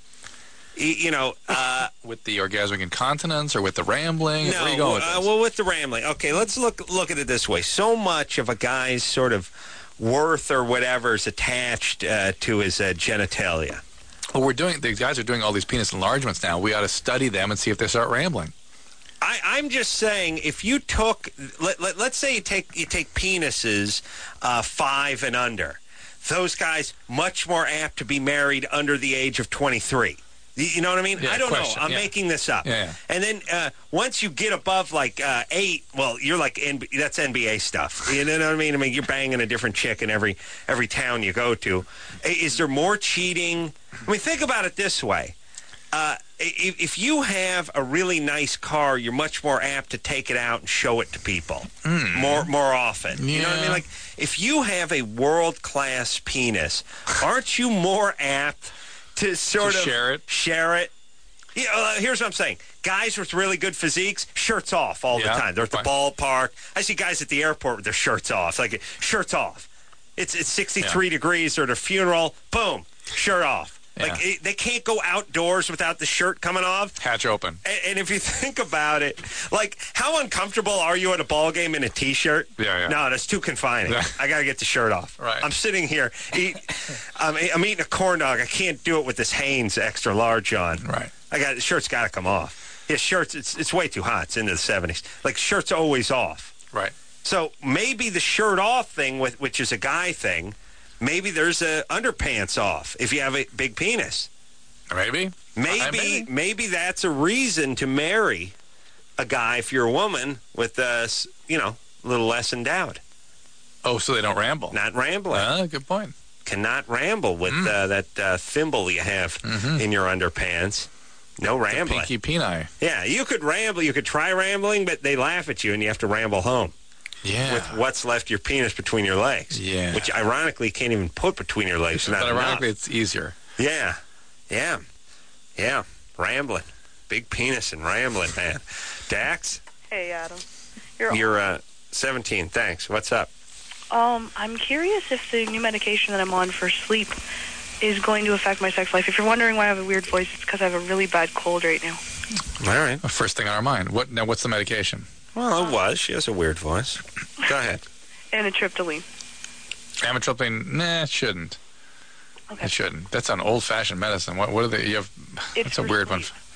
y- you know. Uh, With the orgasmic incontinence or with the rambling? Where are you No, going with uh, this? well, with the rambling. Okay, let's look look at it this way. So much of a guy's sort of worth or whatever is attached uh, to his uh, genitalia. Well, we're doing, these guys are doing all these penis enlargements now. We ought to study them and see if they start rambling. I, I'm just saying, if you took, let, let, let's say you take you take penises uh, five and under, those guys much more apt to be married under the age of twenty-three. You you know what I mean? Yeah, I don't question, know. I'm yeah. making this up. Yeah, yeah. And then uh, once you get above like uh, eight, well, you're like N B A, that's N B A stuff. You know what I mean? I mean, you're banging a different chick in every every town you go to. Is there more cheating? I mean, think about it this way. Uh, if, if you have a really nice car, you're much more apt to take it out and show it to people more more often. You know what I Yeah. mean? Like, if you have a world-class penis, aren't you more apt to sort To of share it? Share it? You know, uh, here's what I'm saying. Guys with really good physiques, shirts off all Yeah, the time. They're at the fine. ballpark. I see guys at the airport with their shirts off. Like, shirts off. It's it's sixty-three Yeah. degrees. They're at a funeral. Boom, shirt off. Yeah. Like, it, they can't go outdoors without the shirt coming off. Hatch open. And, and if you think about it, like, how uncomfortable are you at a ball game in a T-shirt? Yeah, yeah. No, that's too confining. Yeah. I got to get the shirt off. Right. I'm sitting here. Eat, I'm, I'm eating a corn dog. I can't do it with this Hanes extra large on. Right. I got the shirt's got to come off. Yeah, shirts. It's it's way too hot. It's into the seventies. Like, shirt's always off. Right. So maybe the shirt off thing, with which is a guy thing, maybe there's a underpants off if you have a big penis. Maybe. Maybe, Uh, maybe. maybe that's a reason to marry a guy if you're a woman with, uh, s- you know, a little less endowed. Oh, so they don't ramble. Not rambling. Ah, good point. Cannot ramble with Mm. uh, that uh, thimble you have Mm-hmm. in your underpants. No rambling. Pinky peni. Yeah, you could ramble. You could try rambling, but they laugh at you and you have to ramble home Yeah. with what's left your penis between your legs. Yeah. Which ironically you can't even put between your legs. Not But ironically, enough. it's easier. Yeah. Yeah. Yeah. Rambling. Big penis and rambling, man. Dax, Hey, Adam. You're, you're uh, seventeen. Thanks. What's up? um, I'm curious if the new medication that I'm on for sleep is going to affect my sex life. If you're wondering why I have a weird voice, it's because I have a really bad cold right now. All right. First thing on our mind. What now? What's the medication? Well, it was. She has a weird voice. Go ahead. Amitriptyline. Amitriptyline? Nah, it shouldn't. Okay. It shouldn't. That's an old-fashioned medicine. What? What are they? You have? It's That's a for weird one. sleep.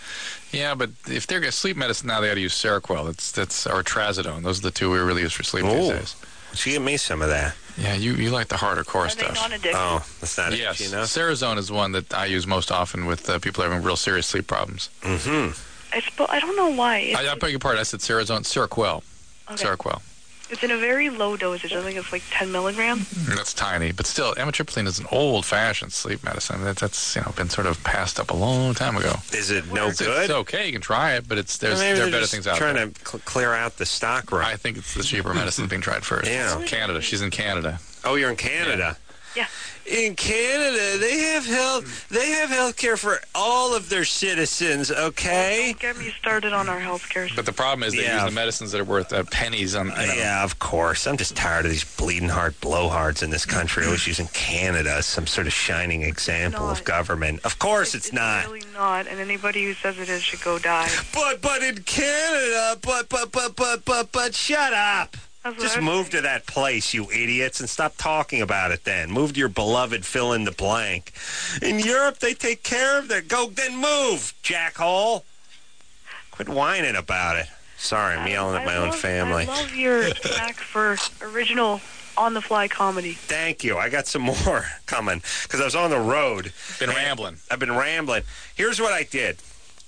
Yeah, but if they're sleep medicine now, they ought to use Seroquel. That's that's or Trazodone. Those are the two we really use for sleep these Ooh. days. She give me some of that. Yeah, you, you like the harder core Are stuff. they non-addictive? Oh, that's not Yes, itchy enough? Cerazone is one that I use most often with uh, people having real serious sleep problems. Mm-hmm. I, spo- I don't know why. It's, I, I beg your pardon. I said Cerazone. Seroquel. okay. Seroquel. It's in a very low dosage. I think it's like ten milligrams. That's tiny, but still, amitriptyline is an old-fashioned sleep medicine. That, that's you know been sort of passed up a long time ago. Is it no It's, good? it's okay. You can try it, but it's there's Maybe there are they're better just things out trying there. to cl- clear out the stock run. I think it's the cheaper medicine being tried first. Yeah. It's Canada. She's in Canada. Oh, you're in Canada. Yeah. In Canada, they have health. They have health care for all of their citizens. Okay. Don't get me started on our healthcare. But the problem is they Yeah. use the medicines that are worth uh, pennies on. You know. Yeah, of course. I'm just tired of these bleeding heart blowhards in this country. Always using Canada as some sort of shining example of not. government. Of course, it's, it's not. really not, and anybody who says it is should go die. But but in Canada, but but but but but but shut up. That's what Just I'm move saying. to that place, you idiots, and stop talking about it then. Move to your beloved fill in the blank. In Europe, they take care of their... Go, then move, jackhole. Quit whining about it. Sorry, I'm yelling at my I own love- family. I love your knack for original on-the-fly comedy. Thank you. I got some more coming because I was on the road. Been And rambling. I've been rambling. Here's what I did.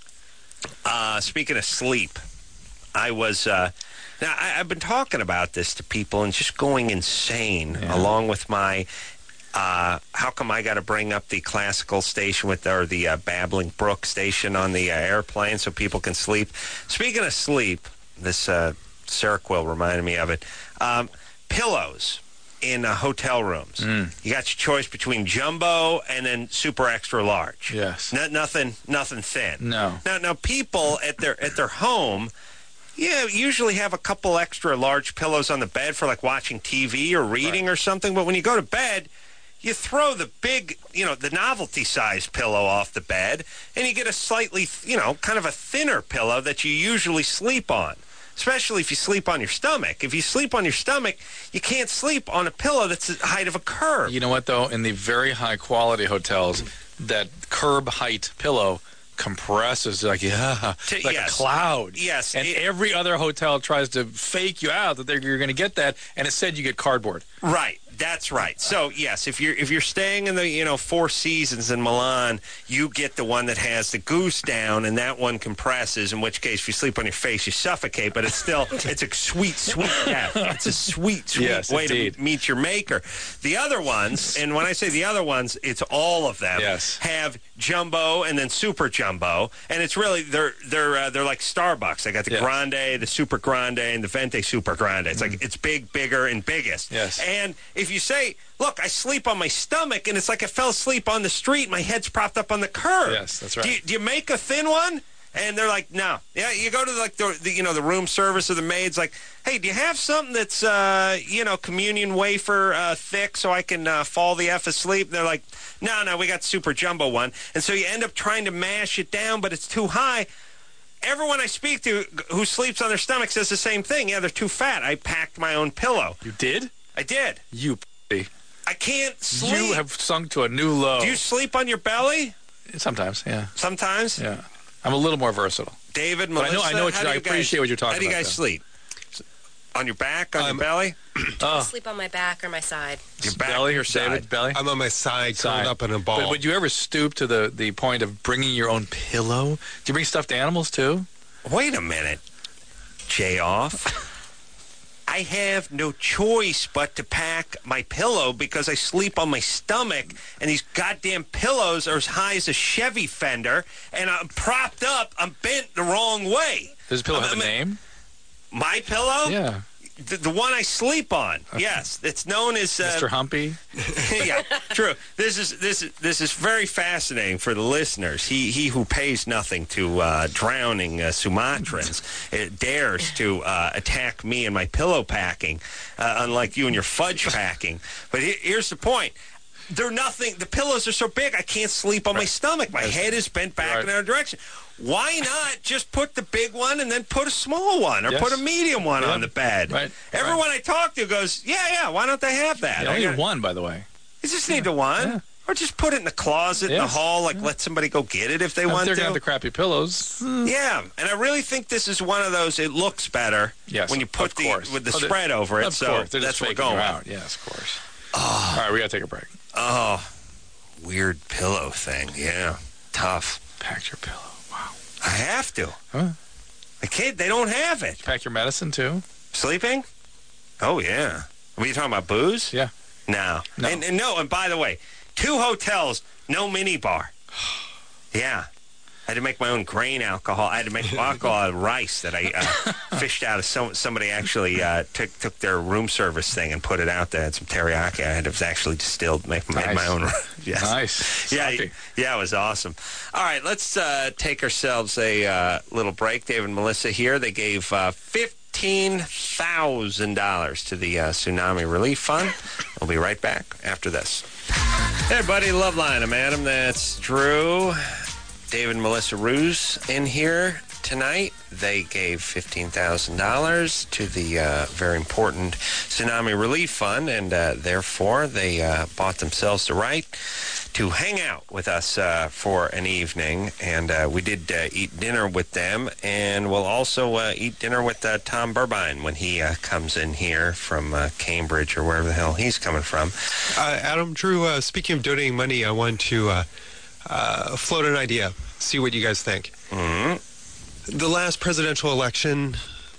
Uh, speaking of sleep, I was... Uh, now, I, I've been talking about this to people and just going insane, Yeah. along with my... Uh, how come I got to bring up the classical station with or the uh, Babbling Brook station on the uh, airplane so people can sleep? Speaking of sleep, this uh, Seroquel reminded me of it. Um, pillows in uh, hotel rooms. Mm. You got your choice between jumbo and then super extra large. Yes. No, nothing, nothing thin. No. Now, now people at their at their home. Yeah, usually have a couple extra large pillows on the bed for like watching T V or reading Right. or something. But when you go to bed, you throw the big, you know, the novelty size pillow off the bed, and you get a slightly, you know, kind of a thinner pillow that you usually sleep on. Especially if you sleep on your stomach. If you sleep on your stomach, you can't sleep on a pillow that's the height of a curb. You know what, though? In the very high-quality hotels, that curb height pillow compresses like yeah, To- like yes. a cloud. Yes, And it- every other hotel tries to fake you out that they're, you're going to get that, and instead you get cardboard. Right. That's right. So yes, if you're if you're staying in the you know Four Seasons in Milan, you get the one that has the goose down, and that one compresses. In which case, if you sleep on your face, you suffocate. But it's still it's a sweet, sweet death. It's a sweet, sweet Yes, way indeed. to meet your maker. The other ones, and when I say the other ones, it's all of them. Yes. Have jumbo and then super jumbo, and it's really they're they're uh, they're like Starbucks. They got the Yeah. grande, the super grande, and the venti super grande. It's like it's big, bigger, and biggest. Yes. And if you say, look, I sleep on my stomach, and it's like I fell asleep on the street, my head's propped up on the curb. Yes, that's right. Do you, do you make a thin one? And they're like, no. Yeah, you go to like the, the you know the room service or the maid's like, hey, do you have something that's uh, you know communion wafer uh, thick so I can uh, fall the f asleep? And they're like, no, no, we got super jumbo one. And so you end up trying to mash it down, but it's too high. Everyone I speak to who sleeps on their stomach says the same thing. Yeah, they're too fat. I packed my own pillow. You did? I did. You p- I can't sleep. You have sunk to a new low. Do you sleep on your belly? Sometimes, yeah. Sometimes? Yeah. I'm a little more versatile. David, But I Melissa, know- I know what how you- do I you guys- appreciate what you're talking How do you about, guys though. sleep? On your back, on Um, your belly? Oh, Sleep on my back or my side. Your back, belly or your side. David? Belly? I'm on my side, Side. curled up in a ball. But would you ever stoop to the, the point of bringing your own pillow? Do you bring stuffed animals, too? Wait a minute. Jay off. I have no choice but to pack my pillow because I sleep on my stomach, and these goddamn pillows are as high as a Chevy fender, and I'm propped up. I'm bent the wrong way. Does the pillow I'm- have a I'm- name? My pillow? Yeah. The, the one I sleep on. Yes. It's known as... Uh, Mister Humpy? yeah, true. This is this is this is very fascinating for the listeners. He he who pays nothing to uh, drowning uh, Sumatrans uh, dares to uh, attack me and my pillow packing, uh, unlike you and your fudge packing. But he, here's the point. They're nothing. The pillows are so big, I can't sleep on my stomach. My head is bent back Right. in another direction. Why not just put the big one and then put a small one or Yes. put a medium one Yeah. on the bed? Right. Everyone I talk to goes, yeah, yeah, why don't they have that? You I only gotta- need one, by the way. you just need the one. Yeah. Or just put it in the closet in the Yes. hall, like let somebody go get it if they If want they're to. going to have the crappy pillows. Yeah, and I really think this is one of those, it looks better Yes, when you put of the course. with the Oh, they- spread over it, Of so course. They're that's just what we're faking going you with. out. Yes, of course. All right, we got to take a break. Oh, weird pillow thing, yeah. Tough. Pack your pillow. Wow. I have to. Huh? The kid, they don't have it. Pack your medicine, too? Sleeping? Oh, yeah. Were you talking about booze? Yeah. No. No. And, and no, and by the way, two hotels, no mini bar. Yeah. I had to make my own grain alcohol. I had to make alcohol out of rice that I uh, fished out of some, somebody actually uh, took took their room service thing and put it out there. Had some teriyaki. I had it was actually distilled, make made Nice. my own. Yes. Nice. Yeah, Sake. yeah, it was awesome. All right, let's uh, take ourselves a uh, little break. David and Melissa here. They gave uh, fifteen thousand dollars to the uh, Tsunami Relief Fund. We'll be right back after this. Hey, buddy, Loveline. I'm Adam. That's Drew. David and Melissa Ruse in here tonight. They gave fifteen thousand dollars to the uh, very important Tsunami Relief Fund, and uh, therefore they uh, bought themselves the right to hang out with us uh, for an evening. And uh, we did uh, eat dinner with them, and we'll also uh, eat dinner with uh, Tom Burbine when he uh, comes in here from uh, Cambridge or wherever the hell he's coming from. Uh, Adam, Drew, uh, speaking of donating money, I want to uh, uh, float an idea, see what you guys think. Mm-hmm. The last presidential election,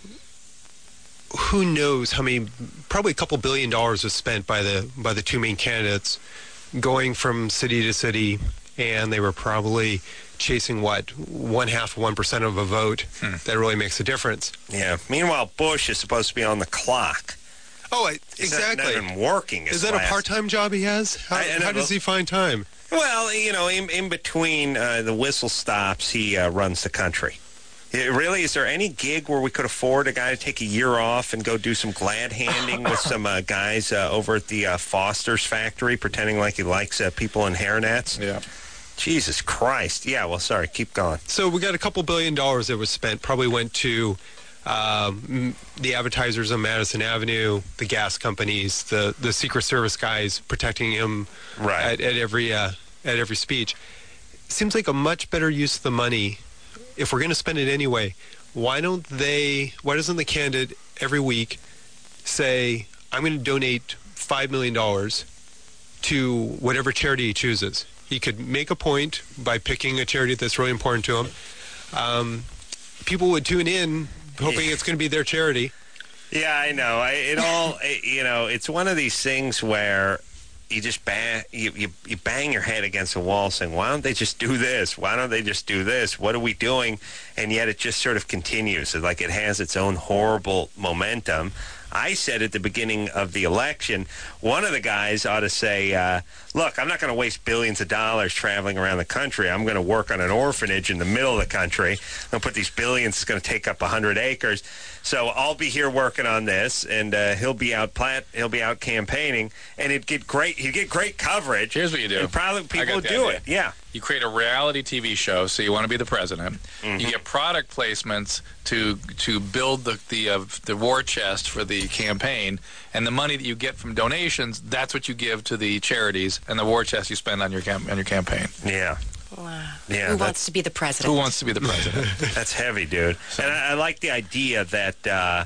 who knows how many, probably a couple billion dollars was spent by the by the two main candidates going from city to city, and they were probably chasing, what, one half, one percent of a vote. Hmm. That really makes a difference. Yeah. Meanwhile, Bush is supposed to be on the clock. Oh, I, He's not- exactly. not even working. Is his that a last- part-time job he has? How, I- I how know, does but- he find time? Well, you know, in, in between uh, the whistle stops, he uh, runs the country. Yeah, really, is there any gig where we could afford a guy to take a year off and go do some glad handing with some uh, guys uh, over at the uh, Foster's factory, pretending like he likes uh, people in hairnets? Yeah. Jesus Christ. Yeah, well, sorry, keep going. So we got a couple billion dollars that was spent, probably went to um, the advertisers on Madison Avenue, the gas companies, the, the Secret Service guys protecting him Right. at, at every uh, at every speech. Seems like a much better use of the money. If we're going to spend it anyway, why don't they, why doesn't the candidate every week say, I'm going to donate five million dollars to whatever charity he chooses? He could make a point by picking a charity that's really important to him. Um, people would tune in hoping Yeah. it's going to be their charity. Yeah, I know. I, it all, it, you know, it's one of these things where you just bang, you, you, you bang your head against the wall saying, why don't they just do this? Why don't they just do this? What are we doing? And yet it just sort of continues. It's like it has its own horrible momentum. I said at the beginning of the election, one of the guys ought to say, uh, look, I'm not going to waste billions of dollars traveling around the country. I'm going to work on an orphanage in the middle of the country. I'm going to put these billions, it's going to take up one hundred acres. So I'll be here working on this, and uh, he'll be out plat, he'll be out campaigning, and it'd get great, he'd get great coverage. Here's what you do. And probably I people got would the do idea. it. Yeah. You create a reality T V show, so you want to be the president. Mm-hmm. You get product placements to to build the the, uh, the war chest for the campaign, and the money that you get from donations, that's what you give to the charities, and the war chest you spend on your cam- on your campaign. Yeah. Wow. Yeah, Who that's- wants to be the president? Who wants to be the president? That's heavy, dude. And I, I like the idea that uh,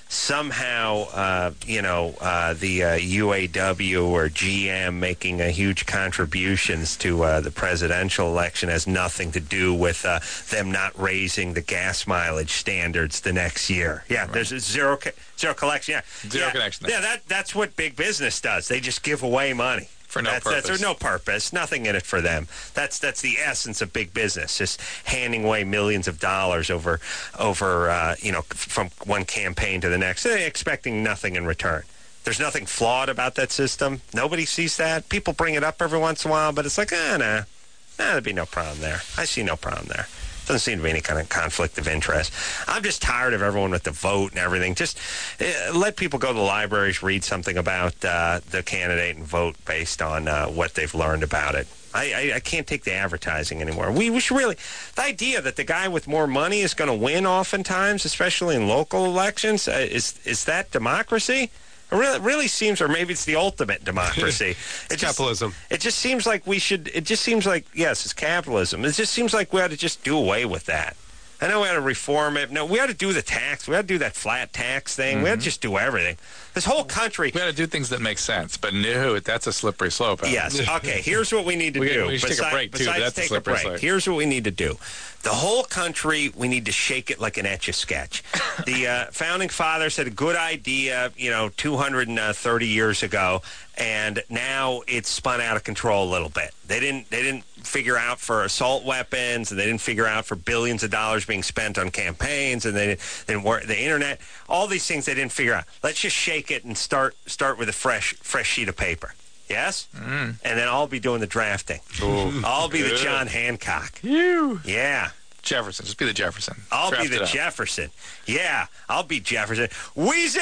somehow, uh, you know, uh, the uh, U A W or G M making a huge contributions to uh, the presidential election has nothing to do with uh, them not raising the gas mileage standards the next year. Yeah, there's a zero co- zero collection. Yeah, Zero yeah. connection. Yeah, that that's what big business does. They just give away money. For no that's, purpose. That's, there's no purpose, nothing in it for them. That's that's the essence of big business, just handing away millions of dollars over over uh, you know from one campaign to the next, expecting nothing in return. There's nothing flawed about that system. Nobody sees that. People bring it up every once in a while, but it's like, ah, nah, nah, there'd be no problem there. I see no problem there. Doesn't seem to be any kind of conflict of interest. I'm just tired of everyone with the vote and everything. Just uh, let people go to the libraries, read something about uh, the candidate and vote based on uh, what they've learned about it. I, I, I can't take the advertising anymore. We, we should really, the idea that the guy with more money is going to win oftentimes, especially in local elections, uh, is is that democracy? It really, really seems, or maybe it's the ultimate democracy. It's it just, capitalism. It just seems like we should, it just seems like, yes, it's capitalism. It just seems like we ought to just do away with that. I know we ought to reform it. No, we ought to do the tax. We ought to do that flat tax thing. Mm-hmm. We ought to just do everything. This whole country. We ought to do things that make sense. But no, that's a slippery slope. Yes. Okay, here's what we need to we, do. We should besides, take a break, too. Besides That's take a slippery a break. slope. Here's what we need to do. The whole country, we need to shake it like an Etch-a-Sketch. The uh, Founding Fathers had a good idea, you know, two hundred thirty years ago, and now it's spun out of control a little bit. They didn't they didn't figure out for assault weapons, and they didn't figure out for billions of dollars being spent on campaigns, and they didn't, they didn't work the internet. All these things they didn't figure out. Let's just shake it and start start with a fresh fresh sheet of paper. Yes? Mm. And then I'll be doing the drafting. Ooh. I'll be the John Hancock. You. Yeah. Jefferson. Just be the Jefferson. I'll Draft be the Jefferson. Yeah. I'll be Jefferson. Wheezy!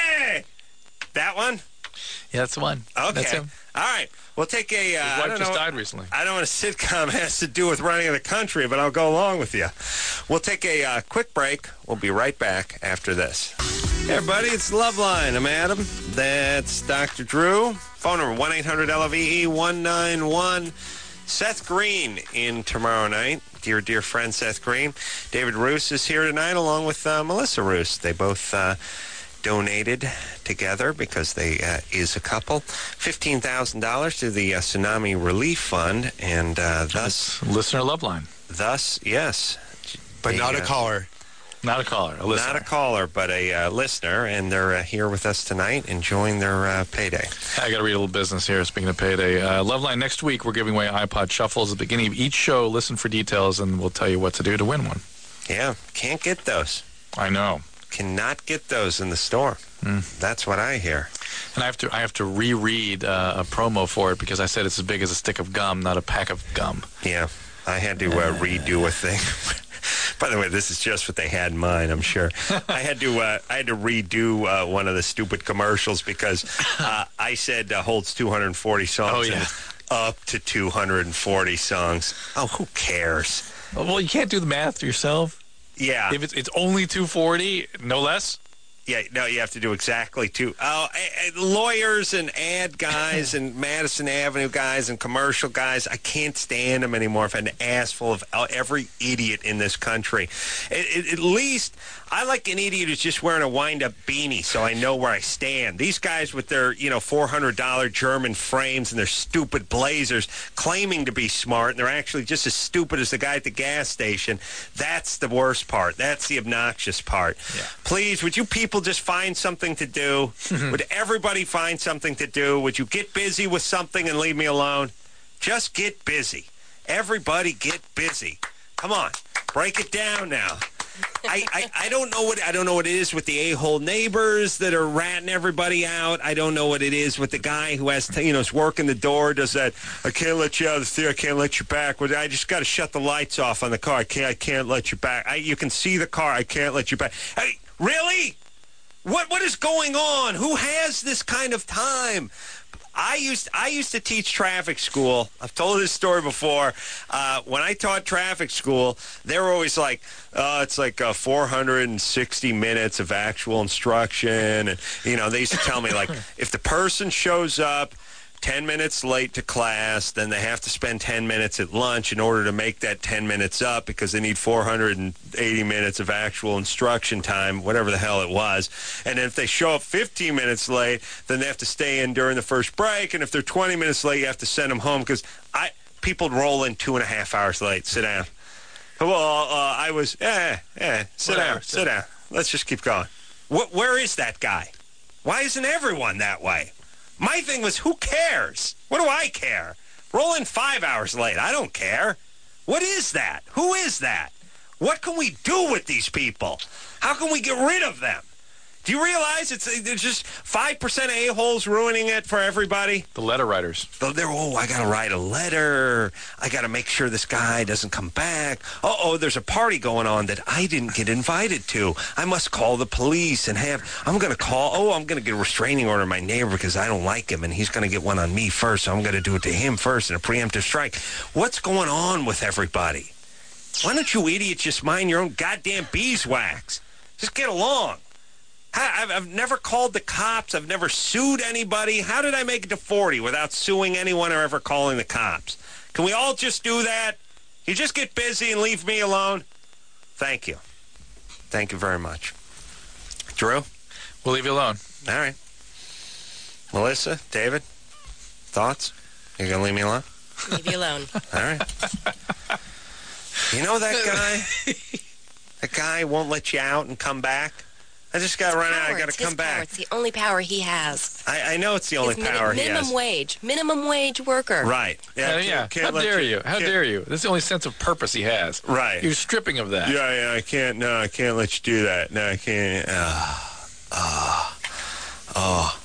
That one? Yeah, that's the one. Okay. That's him. All right. We'll take a... Uh, His I wife don't just know, died recently. I don't know what a sitcom has to do with running the country, but I'll go along with you. We'll take a uh, quick break. We'll be right back after this. Hey, everybody. It's Loveline. I'm Adam. That's Doctor Drew. Phone number one eight hundred L V E one nine one. Seth Green in tomorrow night. Dear, dear friend Seth Green. David Roos is here tonight along with uh, Melissa Roos. They both... Uh, donated together because they uh, is a couple fifteen thousand dollars to the uh, Tsunami Relief Fund, and uh, thus listener love line. Thus, yes, but a, not a uh, caller. Not a caller, a listener. Not a caller, but a uh, listener, and they're uh, here with us tonight, enjoying their uh, payday. I got to read a little business here. Speaking of payday, uh, Loveline, next week we're giving away iPod shuffles at the beginning of each show. Listen for details, and we'll tell you what to do to win one. Yeah, can't get those. I know. Cannot get those in the store. Mm. That's what I hear. And I have to I have to reread uh, a promo for it because I said it's as big as a stick of gum, not a pack of gum. Yeah, I had to uh, redo a thing. By the way, this is just what they had in mind, I'm sure. I had to uh, I had to redo uh, one of the stupid commercials because uh, I said uh, holds two hundred forty songs. Oh, yeah. And it's up to two hundred forty songs. Oh, who cares? Well, you can't do the math yourself. Yeah. If it's it's only two forty, no less. Yeah, no, you have to do exactly two. Oh, lawyers and ad guys and Madison Avenue guys and commercial guys, I can't stand them anymore. I've had an ass full of every idiot in this country. At, at least I like an idiot who's just wearing a wind-up beanie so I know where I stand. These guys with their, you know, four hundred dollars German frames and their stupid blazers claiming to be smart, and they're actually just as stupid as the guy at the gas station. That's the worst part. That's the obnoxious part. Yeah. Please, would you people just find something to do? Would everybody find something to do? Would you get busy with something and leave me alone? Just get busy. Everybody get busy. Come on. Break it down now. I, I, I don't know what I don't know what it is with the a-hole neighbors that are ratting everybody out. I don't know what it is with the guy who has to, you know, is working the door, does that, I can't let you out of the theater, I can't let you back. I just got to shut the lights off on the car. I can't I can't let you back. I, you can see the car. I can't let you back. Hey, really? What what is going on? Who has this kind of time? I used I used to teach traffic school. I've told this story before. Uh, when I taught traffic school, they were always like, oh, it's like uh, four hundred sixty minutes of actual instruction. And, you know, they used to tell me, like, if the person shows up ten minutes late to class, then they have to spend ten minutes at lunch in order to make that ten minutes up because they need four hundred eighty minutes of actual instruction time, whatever the hell it was. And then if they show up fifteen minutes late, then they have to stay in during the first break. And if they're twenty minutes late, you have to send them home because I people roll in two and a half hours late. Sit down. Well, uh, I was, eh, eh, sit Whatever, down, sit down. Let's just keep going. Wh- where is that guy? Why isn't everyone that way? My thing was, who cares? What do I care? Roll in five hours late. I don't care. What is that? Who is that? What can we do with these people? How can we get rid of them? Do you realize it's there's just five percent a-holes ruining it for everybody? The letter writers. They're, oh, I got to write a letter. I got to make sure this guy doesn't come back. Uh-oh, there's a party going on that I didn't get invited to. I must call the police and have, I'm going to call, oh, I'm going to get a restraining order on my neighbor because I don't like him, and he's going to get one on me first, so I'm going to do it to him first in a preemptive strike. What's going on with everybody? Why don't you idiots just mind your own goddamn beeswax? Just get along. How, I've, I've never called the cops. I've never sued anybody. How did I make it to forty without suing anyone or ever calling the cops? Can we all just do that? You just get busy and leave me alone? Thank you. Thank you very much. Drew? We'll leave you alone. All right. Melissa, David, thoughts? You're going to leave me alone? Leave you alone. All right. You know that guy? That guy won't let you out and come back? I just got to run out. I got to come back. Power. It's the only power he has. I, I know it's the only His power min- he has. Minimum wage. Minimum wage worker. Right. Yeah, can't- yeah. can't How let dare you? How can't- dare you? This is the only sense of purpose he has. Right. You're stripping of that. Yeah, yeah, I can't, no, I can't let you do that. No, I can't. Oh, oh, oh.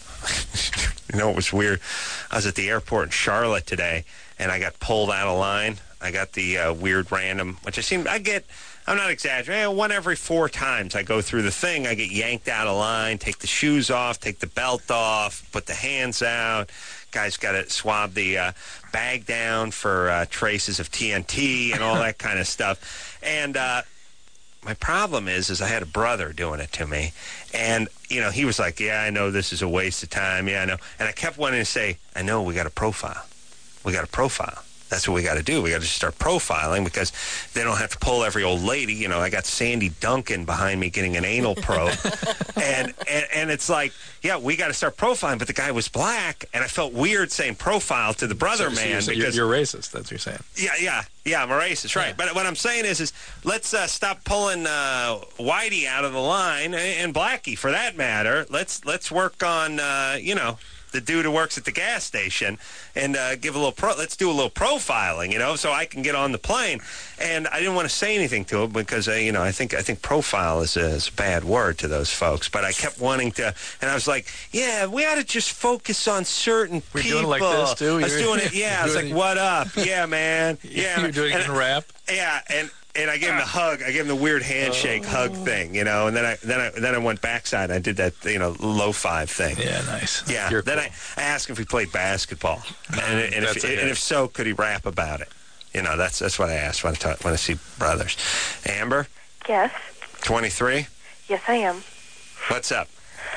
You know, it was weird. I was at the airport in Charlotte today, and I got pulled out of line. I got the uh, weird random, which I seem, I get, I'm not exaggerating, one every four times I go through the thing, I get yanked out of line, take the shoes off, take the belt off, put the hands out. Guy's got to swab the uh, bag down for uh, traces of T N T and all that kind of stuff. And uh, my problem is, is I had a brother doing it to me. And, you know, he was like, yeah, I know this is a waste of time. Yeah, I know. And I kept wanting to say, I know, we got a profile. We got a profile. That's what we got to do. We got to just start profiling because they don't have to pull every old lady. You know, I got Sandy Duncan behind me getting an anal probe. and, and and it's like, yeah, we got to start profiling. But the guy was black, and I felt weird saying profile to the brother So- so man. you're, because you're, you're racist. That's what you're saying. Yeah, yeah, yeah, I'm a racist, right. Yeah. But what I'm saying is, is let's uh, stop pulling uh, Whitey out of the line, and Blackie, for that matter. Let's let's work on, uh, you know, the dude who works at the gas station, and uh, give a little pro. Let's do a little profiling, you know, so I can get on the plane. And I didn't want to say anything to him because, uh, you know, I think I think profile is a, is a bad word to those folks. But I kept wanting to, and I was like, yeah, we ought to just focus on certain We're people. doing it like this, too? I was You're- doing it, yeah. I was you're like, doing- what up? Yeah, man. Yeah, You're man. doing it And- in rap. yeah, and and I gave him the hug. I gave him the weird handshake hug thing, you know. And then I then I then I went backside. And I did that, you know, low five thing. Yeah, nice. Yeah. You're then cool. I, I asked him if he played basketball, and, and if That's okay. and if so, could he rap about it? You know, that's that's what I asked when I talk, when I see brothers. Amber, Yes. twenty-three. Yes, I am. What's up?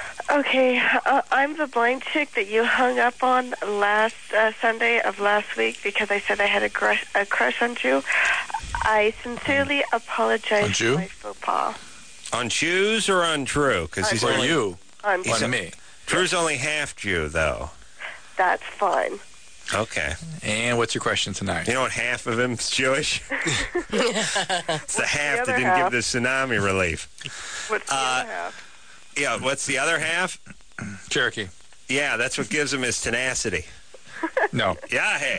Okay, uh, I'm the blind chick that you hung up on last uh, Sunday of last week because I said I had a, gr- a crush on you. I sincerely apologize On for you? my faux pas. On Jews or on Drew? Because he's For only you. On He's On a- me. Drew's only half Jew, though. That's fine. Okay. And what's your question tonight? You know what half of him's Jewish? It's the half other that didn't half? give the tsunami relief. What's the Uh, other half? Yeah, what's the other half? Cherokee. Yeah, that's what gives him his tenacity. No. Yeah, hey.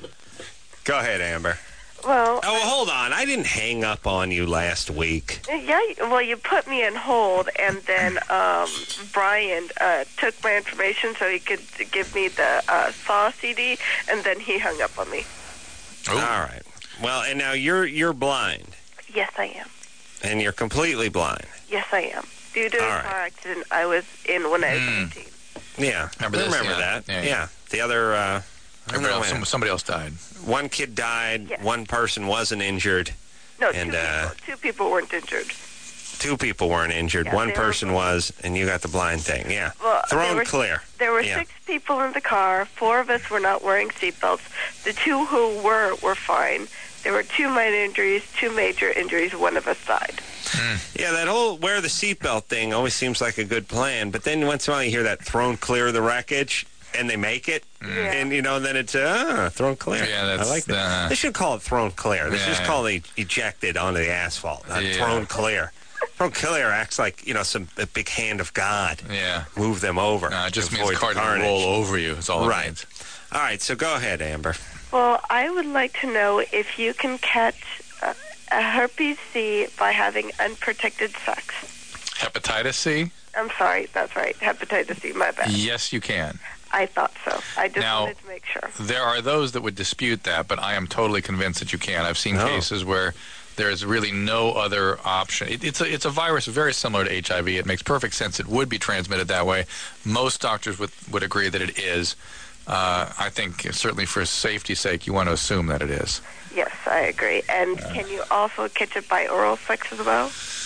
Go ahead, Amber. Well, Oh, well, hold on. I didn't hang up on you last week. yeah, well, you put me in hold, and then um, Brian uh, took my information so he could give me the uh, Saw C D, and then he hung up on me. Oh. All right. Well, and now you're you're blind, Yes, I am. and you're completely blind. Yes, I am. Due to All a right. car accident I was in when I was Mm. eighteen. Yeah, Remember I this? remember Yeah. that. Yeah, Yeah, yeah. The other, uh, Everybody no, else, wait. some- somebody else died. one kid died. Yes. One person wasn't injured. No, And, two, uh, people, two people weren't injured. Two people weren't injured. Yeah, one they were person both- was, and you got the blind thing. Yeah, Well, they thrown were- clear. There were Yeah. six people in the car. Four of us were not wearing seatbelts. The two who were were fine. There were two minor injuries, two major injuries. One of us died. Yeah, that whole wear the seatbelt thing always seems like a good plan, but then once in a while you hear that thrown clear of the wreckage, and they make it, Yeah. and you know then it's uh, thrown clear. Yeah, that's, I like that. uh, They should call it thrown clear. They should just Yeah. call it ejected onto the asphalt, not Yeah. thrown clear. Thrown clear acts like you know some a big hand of God. Yeah. Move them over. No, it just to means the avoid car didn't carnage. roll over you. That's all it Right. means. All right, so go ahead, Amber. Well, I would like to know if you can catch uh, a herpes C by having unprotected sex. Hepatitis C? I'm sorry, that's right, hepatitis C. My bad. Yes, you can. I thought so. I just Now- wanted to make sure. There are those that would dispute that, but I am totally convinced that you can. I've seen Oh. cases where there's really no other option. It, it's a it's a virus very similar to H I V. It makes perfect sense. It would be transmitted that way. Most doctors would would agree that it is. Uh, I think certainly for safety's sake, you want to assume that it is. Yes, I agree. And can you also catch it by oral sex as well?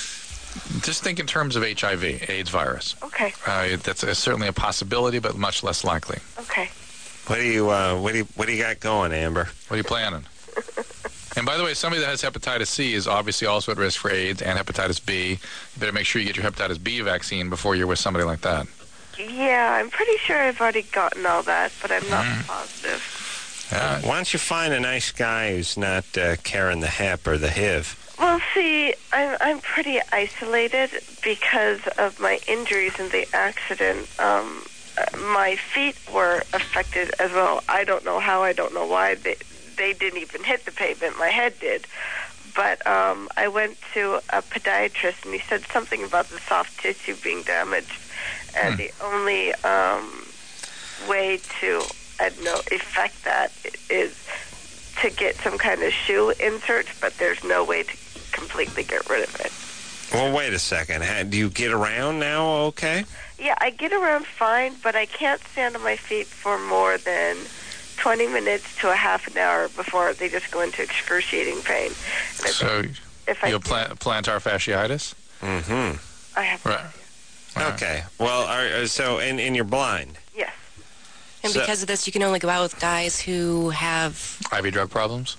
Just think in terms of H I V, AIDS virus. Okay. Uh, that's uh, certainly a possibility, but much less likely. Okay. What do you uh, what do you what do you got going, Amber? What are you planning? And by the way, somebody that has hepatitis C is obviously also at risk for AIDS and hepatitis B. You better make sure you get your hepatitis B vaccine before you're with somebody like that. Yeah, I'm pretty sure I've already gotten all that, but I'm not Mm. positive. Uh, why don't you find a nice guy who's not uh, carrying the hep or the H I V? Well, see, I'm I'm pretty isolated because of my injuries in the accident. Um, uh, my feet were affected as well. I don't know how. I don't know why. They they didn't even hit the pavement. My head did. But um, I went to a podiatrist, and he said something about the soft tissue being damaged, and Hmm. the only um, way to I don't know affect that is to get some kind of shoe insert, but there's no way to completely get rid of it. Well, wait a second. How, do you get around now okay? Yeah, I get around fine, but I can't stand on my feet for more than twenty minutes to a half an hour before they just go into excruciating pain. And if, So if I you have do- pla- plantar fasciitis? Mm-hmm. I have Right. Okay. Well, are, uh, so, and, and you're blind? Yes. And So- because of this, you can only go out with guys who have... I V drug problems?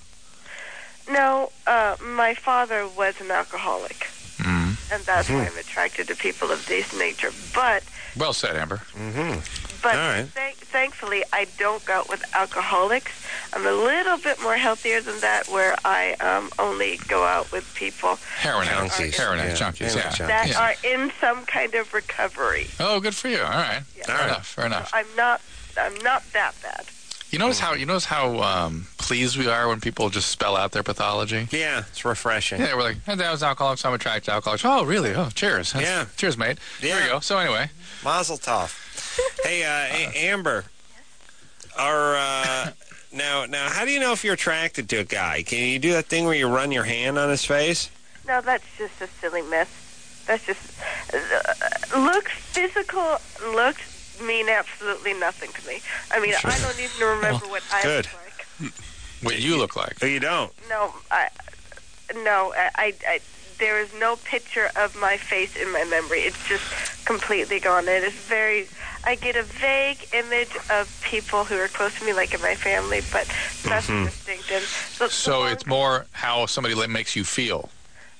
No, uh, my father was an alcoholic, Mm. and that's Mm-hmm. why I'm attracted to people of this nature. But Well said, Amber. Mm-hmm. But All right. thank- thankfully, I don't go out with alcoholics. I'm a little bit more healthier than that, where I um, only go out with people Heroin addicts. Junkies. Heroin addicts, Yeah. junkies, Yeah, yeah. that Yeah. are in some kind of recovery. Oh, good for you. All right. Fair right. enough. Fair enough. I'm not. I'm not that bad. You notice how you notice how um, pleased we are when people just spell out their pathology. Yeah, it's refreshing. Yeah, we're like, hey, that was alcoholics. I'm attracted to alcoholics. Oh, really? Oh, cheers. That's- Yeah. Cheers, mate. There Yeah. you go. So anyway, Mazel tov. Hey, uh, A- Amber, are uh, now now how do you know if you're attracted to a guy? Can you do that thing where you run your hand on his face? No, that's just a silly myth. That's just uh, looks. Physical looks mean absolutely nothing to me. I mean, I don't even remember what I good. look like. what you look like. Oh, you don't. No, I, no, I, I, I, there is no picture of my face in my memory. It's just completely gone. It is very. I get a vague image of people who are close to me, like in my family, but nothing distinctive. So, So it's more how somebody li- makes you feel.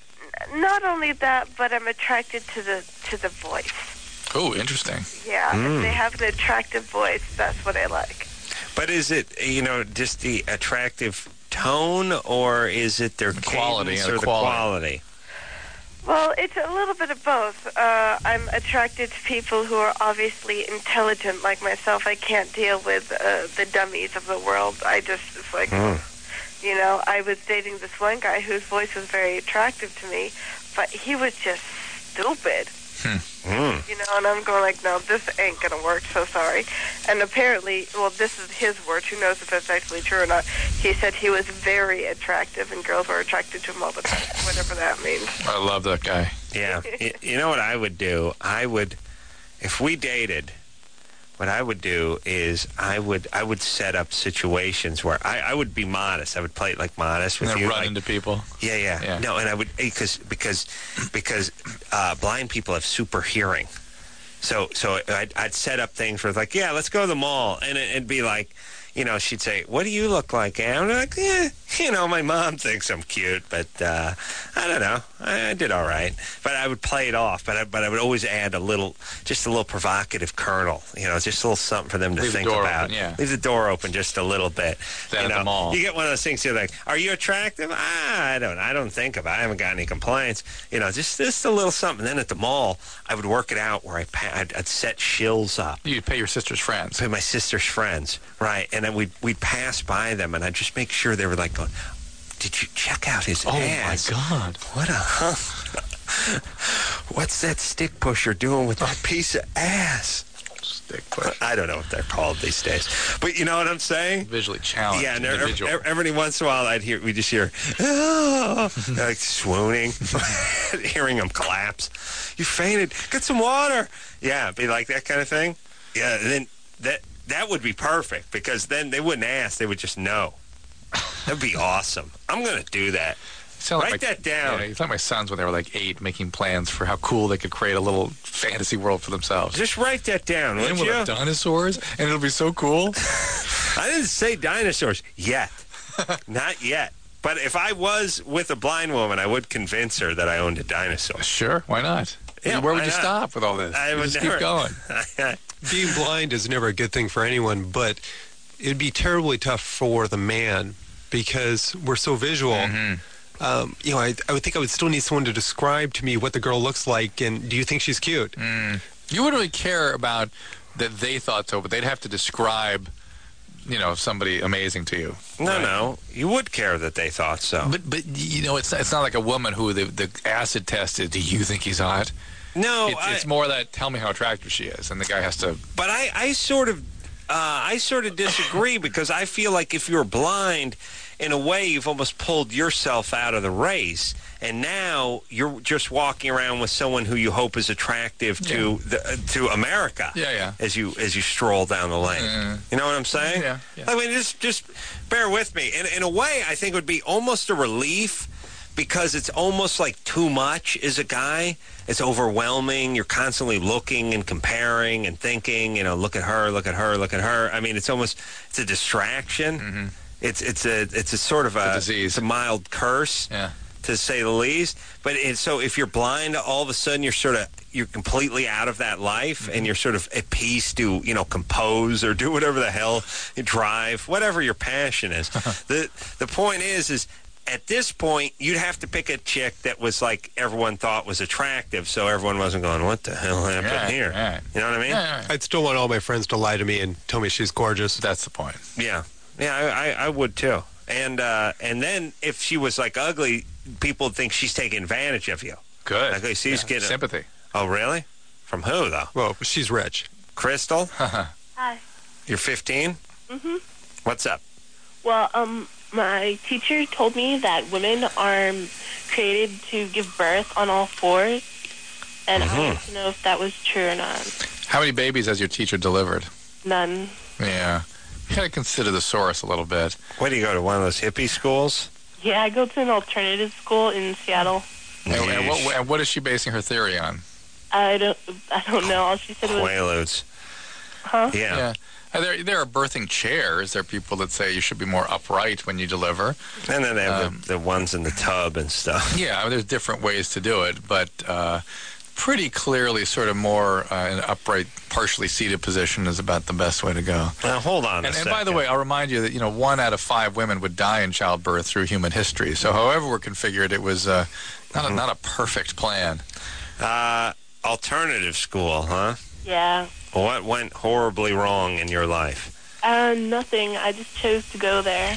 not only that, but I'm attracted to the to the voice. Oh, interesting. Yeah, Mm. if they have an attractive voice, that's what I like. But is it, you know, just the attractive tone, or is it their quality, cadence yeah, or the the quality. quality? Well, it's a little bit of both. Uh, I'm attracted to people who are obviously intelligent, like myself. I can't deal with uh, the dummies of the world. I just, it's like, you know, I was dating this one guy whose voice was very attractive to me, but he was just stupid. Mm. You know, and I'm going like, no, this ain't going to work, so sorry. And apparently, well, this is his words. Who knows if that's actually true or not. He said he was very attractive, and girls were attracted to him all the time, whatever that means. I love that guy. Yeah. Y- you know what I would do? I would, if we dated, what I would do is I would I would set up situations where I, I would be modest. I would play it like modest with And then you. run like, into people. Yeah, yeah, Yeah. No, and I would because because because uh, blind people have super hearing. So so I'd, I'd set up things where it's like, yeah, let's go to the mall, and it, it'd be like, you know, she'd say, "What do you look like, Ann?" I'm like, "Yeah, you know, my mom thinks I'm cute, but uh, I don't know, I, I did all right." But I would play it off, but I, but I would always add a little, just a little provocative kernel, you know, just a little something for them to Leave the think door about. open, yeah. Leave the door open just a little bit. Then you at know, the mall. you get one of those things. You're like, "Are you attractive?" Ah, I don't. I don't think about it. I haven't got any complaints. You know, just just a little something. Then at the mall, I would work it out where I pa- I'd, I'd set shills up. You'd pay your sister's friends. Pay my sister's friends, right? And then we'd we'd pass by them, and I'd just make sure they were like going, "Did you check out his Oh ass? my God! What a hunk! What's that stick pusher doing with that piece of ass?" Stick push. I don't know what they're called these days, but you know what I'm saying. Visually challenged Yeah, and every, individual. every, every once in a while, I'd hear we just hear, oh, like swooning, hearing them collapse. You fainted. Get some water. Yeah, be like that kind of thing. Yeah, and then that that would be perfect because then they wouldn't ask; they would just know. That'd be awesome. I'm gonna do that. sound Write like my, that down. Yeah, you sound like my sons when they were like eight, making plans for how cool they could create a little fantasy world for themselves. Just write that down, would And you? we'll have dinosaurs, and it'll be so cool. I didn't say dinosaurs yet. Not yet. But if I was with a blind woman, I would convince her that I owned a dinosaur. Sure, why not? Yeah, Where would why you not? stop with all this? I You would just never- keep going. Being blind is never a good thing for anyone, but it'd be terribly tough for the man because we're so visual. Mm-hmm. Um, you know, I, I would think I would still need someone to describe to me what the girl looks like, and do you think she's cute? Mm. You wouldn't really care about that they thought so, but they'd have to describe, you know, somebody amazing to you. No, right? no. You would care that they thought so. But, but you know, it's, it's not like a woman who the, the acid test is, do you think he's hot? No, It's, I, it's more that, tell me how attractive she is, and the guy has to... but I, I sort of, uh, I sort of disagree because I feel like if you're blind, in a way, you've almost pulled yourself out of the race, and now you're just walking around with someone who you hope is attractive to the, uh, to America. Yeah, yeah. As you as you stroll down the lane, Uh, you know what I'm saying? Yeah, yeah. I mean, just just bear with me. In in a way, I think it would be almost a relief because it's almost like too much as a guy. It's overwhelming. You're constantly looking and comparing and thinking, you know, look at her, look at her, look at her. I mean, it's almost, it's a distraction. Mm-hmm. It's it's a it's a sort of a, a disease. It's a mild curse, Yeah. to say the least. But it, so if you're blind, all of a sudden you're sort of, you're completely out of that life, Mm-hmm. and you're sort of at peace to, you know, compose or do whatever the hell, you drive, whatever your passion is. the The point is, is at this point, you'd have to pick a chick that was like everyone thought was attractive, so everyone wasn't going, what the hell happened Yeah, here? yeah. You know what I mean? Yeah, yeah, I'd still want all my friends to lie to me and tell me she's gorgeous. that's the point. Yeah, yeah, I, I, I would too. And uh, and then if she was like ugly, people would think she's taking advantage of you. Good. Like, she's Yeah. getting Sympathy. Oh, really? From who though? Well, she's rich. Crystal, Hi. you're fifteen. Mm-hmm. What's up? Well, um, my teacher told me that women are created to give birth on all fours, and Mhm. I wanted to know if that was true or not. How many babies has your teacher delivered? None. Yeah. You got to consider the source a little bit. Where do you go to? One of those hippie schools? Yeah, I go to an alternative school in Seattle. And, and, Yeesh. what, and what is she basing her theory on? I don't, I don't know. All she said was, Quaaludes. huh? Yeah. Yeah. Uh, There, there are birthing chairs. There are people that say you should be more upright when you deliver. And then they have Um, the, the ones in the tub and stuff. Yeah, I mean, there's different ways to do it, but uh, pretty clearly sort of more uh, an upright, partially seated position is about the best way to go. Now, hold on And, a and second. by the way, I'll remind you that, you know, one out of five women would die in childbirth through human history. So however we're configured, it was uh, not, a, not a perfect plan. Uh, alternative school, huh? Yeah. What went horribly wrong in your life? Uh, nothing. I just chose to go there.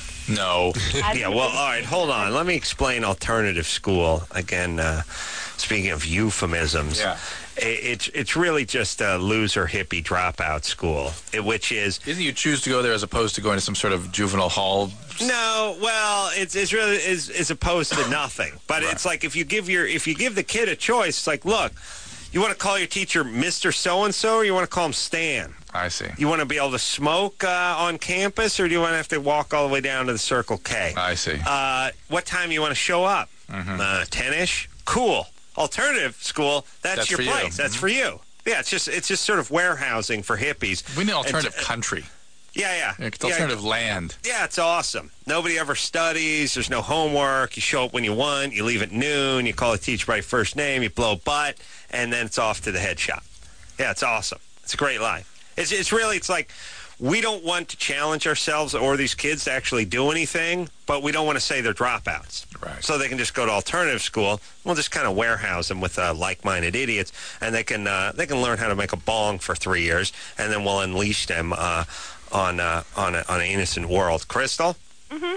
No. I Yeah, well, all right, hold on. Let me explain alternative school. Again, uh, speaking of euphemisms, Yeah. i- it's it's really just a loser hippie dropout school, it- which is Isn't you choose to go there as opposed to going to some sort of juvenile hall? no, well, it's it's really is as opposed to nothing. But Right. it's like if you give your if you give the kid a choice, it's like, look, you want to call your teacher Mister So and So, or you want to call him Stan? I see. You want to be able to smoke uh, on campus, or do you want to have to walk all the way down to the Circle K? I see. Uh, what time you want to show up? Mhm. Uh, ten-ish? Cool. Alternative school, that's, That's your for you. place. That's for you. Yeah, it's just it's just sort of warehousing for hippies. We need alternative And- country. Yeah, yeah. It's yeah, alternative land. yeah, it's awesome. Nobody ever studies. There's no homework. You show up when you want. You leave at noon. You call a teacher by first name. You blow butt, and then it's off to the head shop. Yeah, it's awesome. It's a great life. It's it's really it's like we don't want to challenge ourselves or these kids to actually do anything, but we don't want to say they're dropouts. Right. So they can just go to alternative school. We'll just kind of warehouse them with uh, like-minded idiots, and they can uh, they can learn how to make a bong for three years, and then we'll unleash them uh, on uh, on a, on an innocent world. Crystal, Mhm.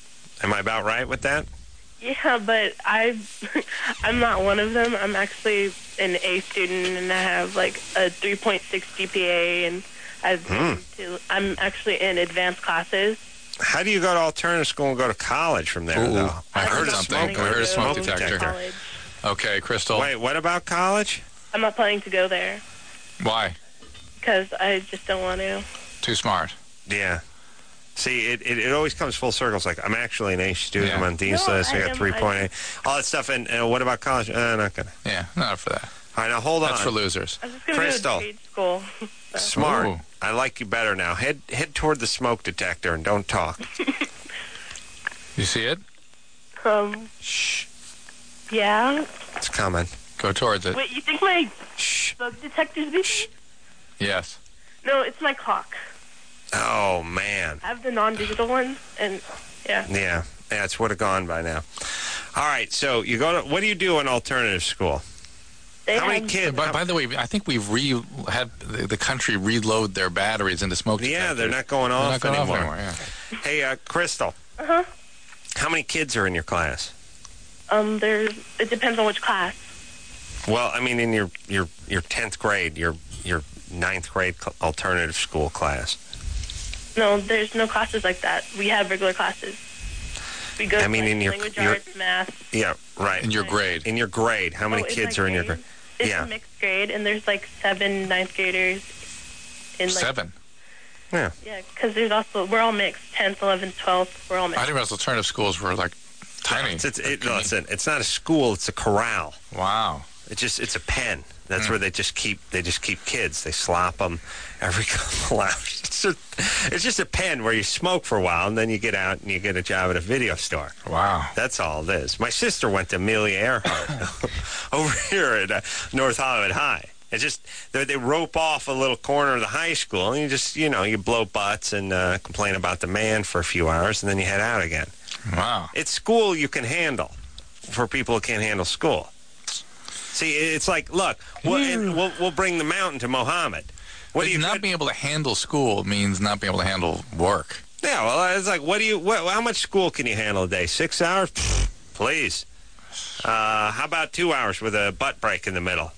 am I about right with that? Yeah, but I, I'm not one of them. I'm actually an A student, and I have like a three point six G P A, and I've been Hmm. to, I'm actually in advanced classes. How do you go to alternative school and go to college from there, Ooh, though? I I'm heard not something. planning I heard a to smoke go to detector. college. Okay, Crystal. Wait, what about college? I'm not planning to go there Why? because I just don't want to. Too smart. Yeah. See, it, it, it always comes full circle. It's like, I'm actually an A student. Yeah. I'm on Dean's No, list. I, I got am- three point eight. All that stuff. And uh, what about college? Uh, not going to. Yeah, not for that. All right, now hold That's on. for losers. I'm just gonna Crystal. go to trade school. Smart. Ooh. I like you better now. Head head toward the smoke detector and don't talk. You see it? um. Shh. Yeah. It's coming. Go towards it. Wait, you think my Shh. smoke detector's beeping? Yes. No, it's my clock. Oh, man. I have the non-digital one, and yeah. Yeah. Yeah, it's would have gone by now. All right, so you go to, what do you do in alternative school? They How many have- kids? By, by the way, I think we've re had the, the country reload their batteries into smoke detectors. Yeah, they're not going They're off not going anymore. off anymore. Yeah. Hey, uh, Crystal. Uh-huh. How many kids are in your class? Um, there's. It depends on which class. Well, I mean, in your your your tenth grade, your your ninth grade cl- alternative school class. No, there's no classes like that. We have regular classes. We go I to mean, like, in your- language your- arts, math. Yeah, right. In your grade. In your grade, how many Oh, in kids my are in your grade? grade? It's Yeah. a mixed grade, and there's like seven ninth graders. In like, Seven. Yeah. Yeah, because there's also we're all mixed. tenth, eleventh, twelfth. We're all I mixed. didn't realize alternative schools were like tiny. It's, it's, it, listen, it's not a school; it's a corral. Wow. It just it's a pen. That's Mm. where they just keep they just keep kids. They slop them every couple hours. It's just, it's just a pen where you smoke for a while and then you get out and you get a job at a video store. Wow. That's all it is. My sister went to Amelia Earhart over here at uh, North Hollywood High. It's just they, they rope off a little corner of the high school and you just you know you blow butts and uh, complain about the man for a few hours and then you head out again. Wow. It's school you can handle for people who can't handle school. See, it's like, look, we'll, and we'll, we'll bring the mountain to Mohammed. What do you not being able to handle school means not being able to handle work. Yeah, well, it's like, what do you? What, how much school can you handle a day? Six hours, Pfft, please. Uh, how about two hours with a butt break in the middle?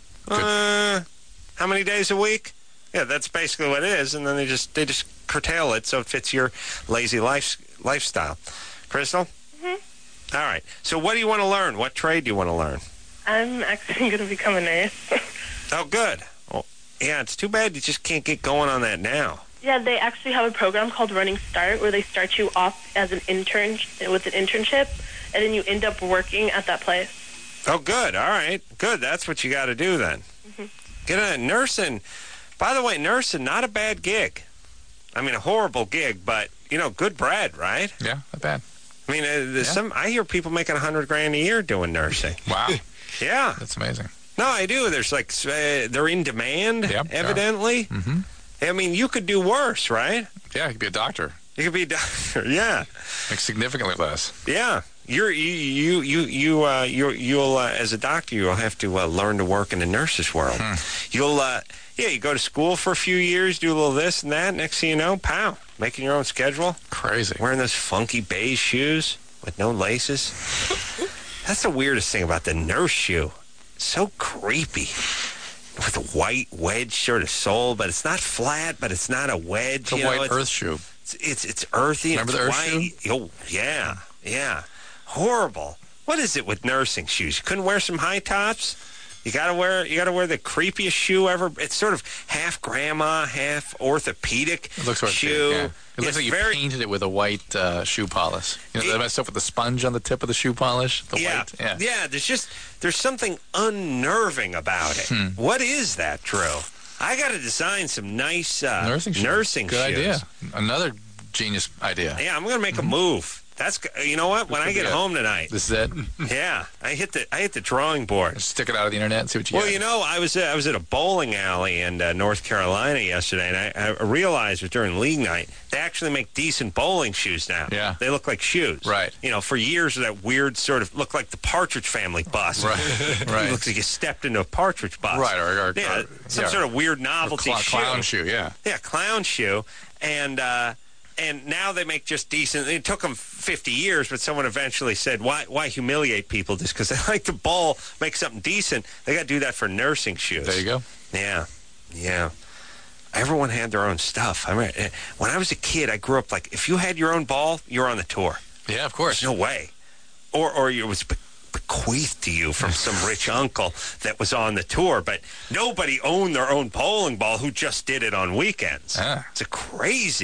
Uh, how many days a week? Yeah, that's basically what it is, and then they just they just curtail it so it fits your lazy life lifestyle. Crystal. Mm-hmm. All right. So, what do you want to learn? What trade do you want to learn? I'm actually going to become a nurse. Oh, good. Well, yeah, it's too bad you just can't get going on that now. Yeah, they actually have a program called Running Start where they start you off as an intern with an internship, and then you end up working at that place. Oh, good. All right. Good. That's what you got to do then. Mm-hmm. Get a nursing. By the way, nursing, not a bad gig. I mean, a horrible gig, but, you know, good bread, right? Yeah, not bad. I mean, uh, there's Yeah. some. I hear people making a hundred grand a year doing nursing. Wow. Yeah. That's amazing. No, I do. There's like, uh, they're in demand, Yep, yeah. evidently. Mm-hmm. I mean, you could do worse, right? Yeah, you could be a doctor. You could be a doctor. Yeah. Make significantly less. Yeah, you're you you you you uh, you you'll uh, as a doctor you'll have to uh, learn to work in the nurses world. Hmm. You'll uh, yeah, you go to school for a few years, do a little this and that. Next thing you know, pow, making your own schedule, Crazy. wearing those funky beige shoes with no laces. That's the weirdest thing about the nurse shoe. It's so creepy. With a white wedge sort of sole, but it's not flat, but it's not a wedge. It's a you know, white it's- earth shoe. it's it's, it's earthy. Remember it's the earth white. Oh, yeah, yeah. Horrible. What is it with nursing shoes? You couldn't wear some high tops? You gotta wear you gotta wear the creepiest shoe ever. It's sort of half grandma, half orthopedic It looks like shoe. Yeah. It looks It's like you very, painted it with a white uh, shoe polish. You know, It- that stuff with the sponge on the tip of the shoe polish? The yeah, white? Yeah. yeah. There's just there's something unnerving about it. Hmm. What is that, Drew? I got to design some nice uh, Nursing shoes. nursing Good shoes. idea. Another genius idea. Yeah, I'm gonna make a move. That's g- you know what? When This I could get be it. home tonight, This is it? yeah, I hit the I hit the drawing board. Just stick it out of the internet and see what you Well, get. you know, I was uh, I was at a bowling alley in uh, North Carolina yesterday, and I, I realized that during league night they actually make decent bowling shoes now. Yeah. They look like shoes. Right. You know, for years that weird sort of looked like the Partridge Family bus. Right, right. It looks like you stepped into a Partridge bus. Right, or, or, Yeah, or- some yeah, sort of weird or novelty cl- shoe. clown shoe, yeah. Yeah, clown shoe, and uh, and now they make just decent. It took them fifty years, but someone eventually said, "Why why humiliate people just because they like to bowl, make something decent? They got to do that for nursing shoes." There you go. Yeah, yeah. Everyone had their own stuff. I mean, when I was a kid, I grew up like if you had your own ball, you were on the tour. Yeah, of course. There's no way, or or it was be- bequeathed to you from some rich uncle that was on the tour, but nobody owned their own bowling ball who just did it on weekends. Ah. It's a crazy.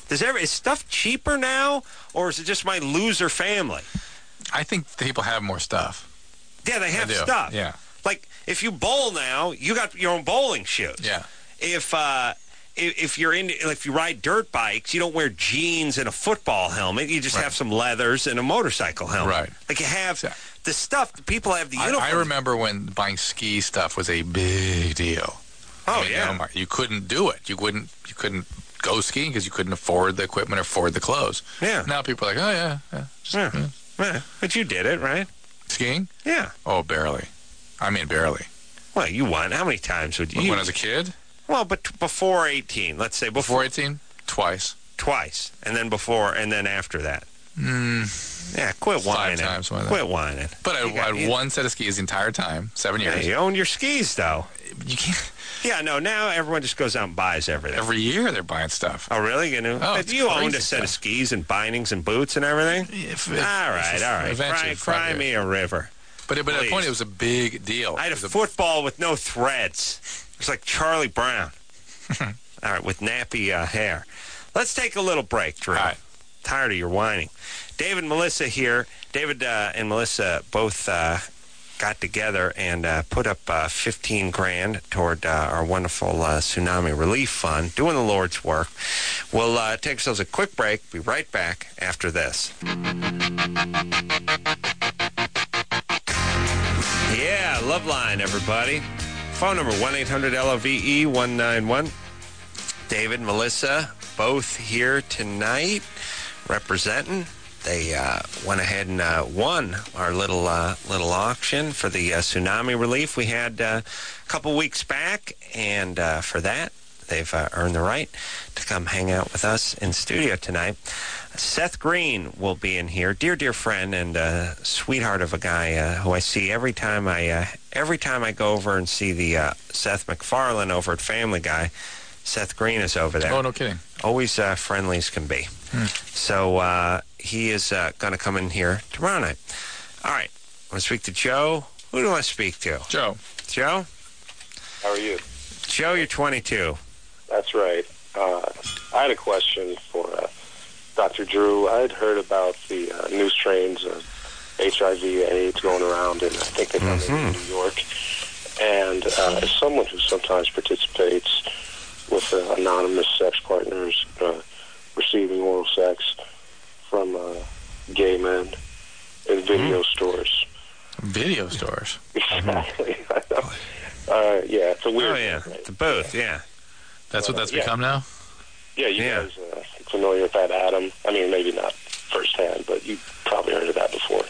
Does ever is stuff cheaper now, or is it just my loser family? I think people have more stuff. Yeah, they have I do. stuff. Yeah. Like, if you bowl now, you got your own bowling shoes. Yeah. If uh, if, if you're in, if you ride dirt bikes, you don't wear jeans and a football helmet. You just Right. have some leathers and a motorcycle helmet. Right. Like you have Yeah. the stuff. People have the I, uniform. I remember when buying ski stuff was a big deal. Oh I mean, yeah. You, know, you couldn't do it. You wouldn't. You couldn't go skiing because you couldn't afford the equipment or afford the clothes. Yeah. Now people are like, oh yeah, yeah, just, Yeah. yeah. Yeah. But you did it, right? Skiing? Yeah. Oh, barely. I mean, barely. Well, you won. How many times would you? When I was a kid? Well, but t- before eighteen, let's say Before before, eighteen? Twice. twice, and then before, and then after that. Mm, Yeah, quit Five whining. times, wasn't it? Quit whining. but I, You got- I had you- one set of skis the entire time, seven Yeah, years. you owned your skis, though. You can't. Yeah, no, now everyone just goes out and buys everything. Every year they're buying stuff. Oh, really? You know, Oh, but it's you owned crazy a set of stuff. skis and bindings and boots and everything? If, all if- right, if- all right. Eventually, Cry, cry fuck me it. a river. But, but at Please. the point, it was a big deal. I had a It was football with no threads. It was like Charlie Brown. All right, with nappy uh, hair. Let's take a little break, Drew. All right. Tired of your whining. David and Melissa here. David uh, and Melissa both uh, got together and uh, put up uh, fifteen grand toward uh, our wonderful uh, tsunami relief fund, doing the Lord's work. We'll uh, take ourselves a quick break. Be right back after this. Yeah, Loveline, everybody. Phone number one eight hundred L O V E one nine one. David, Melissa, both here tonight representing. They uh, went ahead and uh, won our little uh, little auction for the uh, tsunami relief we had uh, a couple weeks back, and uh, for that, they've uh, earned the right to come hang out with us in studio tonight. Seth Green will be in here, dear, dear friend and uh, sweetheart of a guy uh, who I see every time I uh, every time I go over and see the uh, Seth MacFarlane over at Family Guy. Seth Green is over there. Oh, no kidding. Always uh, friendly as can be. Hmm. So uh, he is uh, going to come in here tomorrow night. All right. I want to speak to Joe. Who do I speak to? Joe. Joe? How are you? Joe, you're twenty-two. That's right. Uh, I had a question for uh, Doctor Drew. I had heard about the uh, new strains of H I V AIDS going around, and I think they've done it in New York. And uh, as someone who sometimes participates with uh, anonymous sex partners uh, receiving oral sex from uh, gay men in video stores. Video stores? Exactly. I know. Uh, yeah, it's a weird Oh, yeah. thing, right? The booth, yeah. That's what that's Yeah. become now? Yeah, you Yeah. guys uh, familiar with that, Adam? I mean, maybe not firsthand, but you probably heard of that before.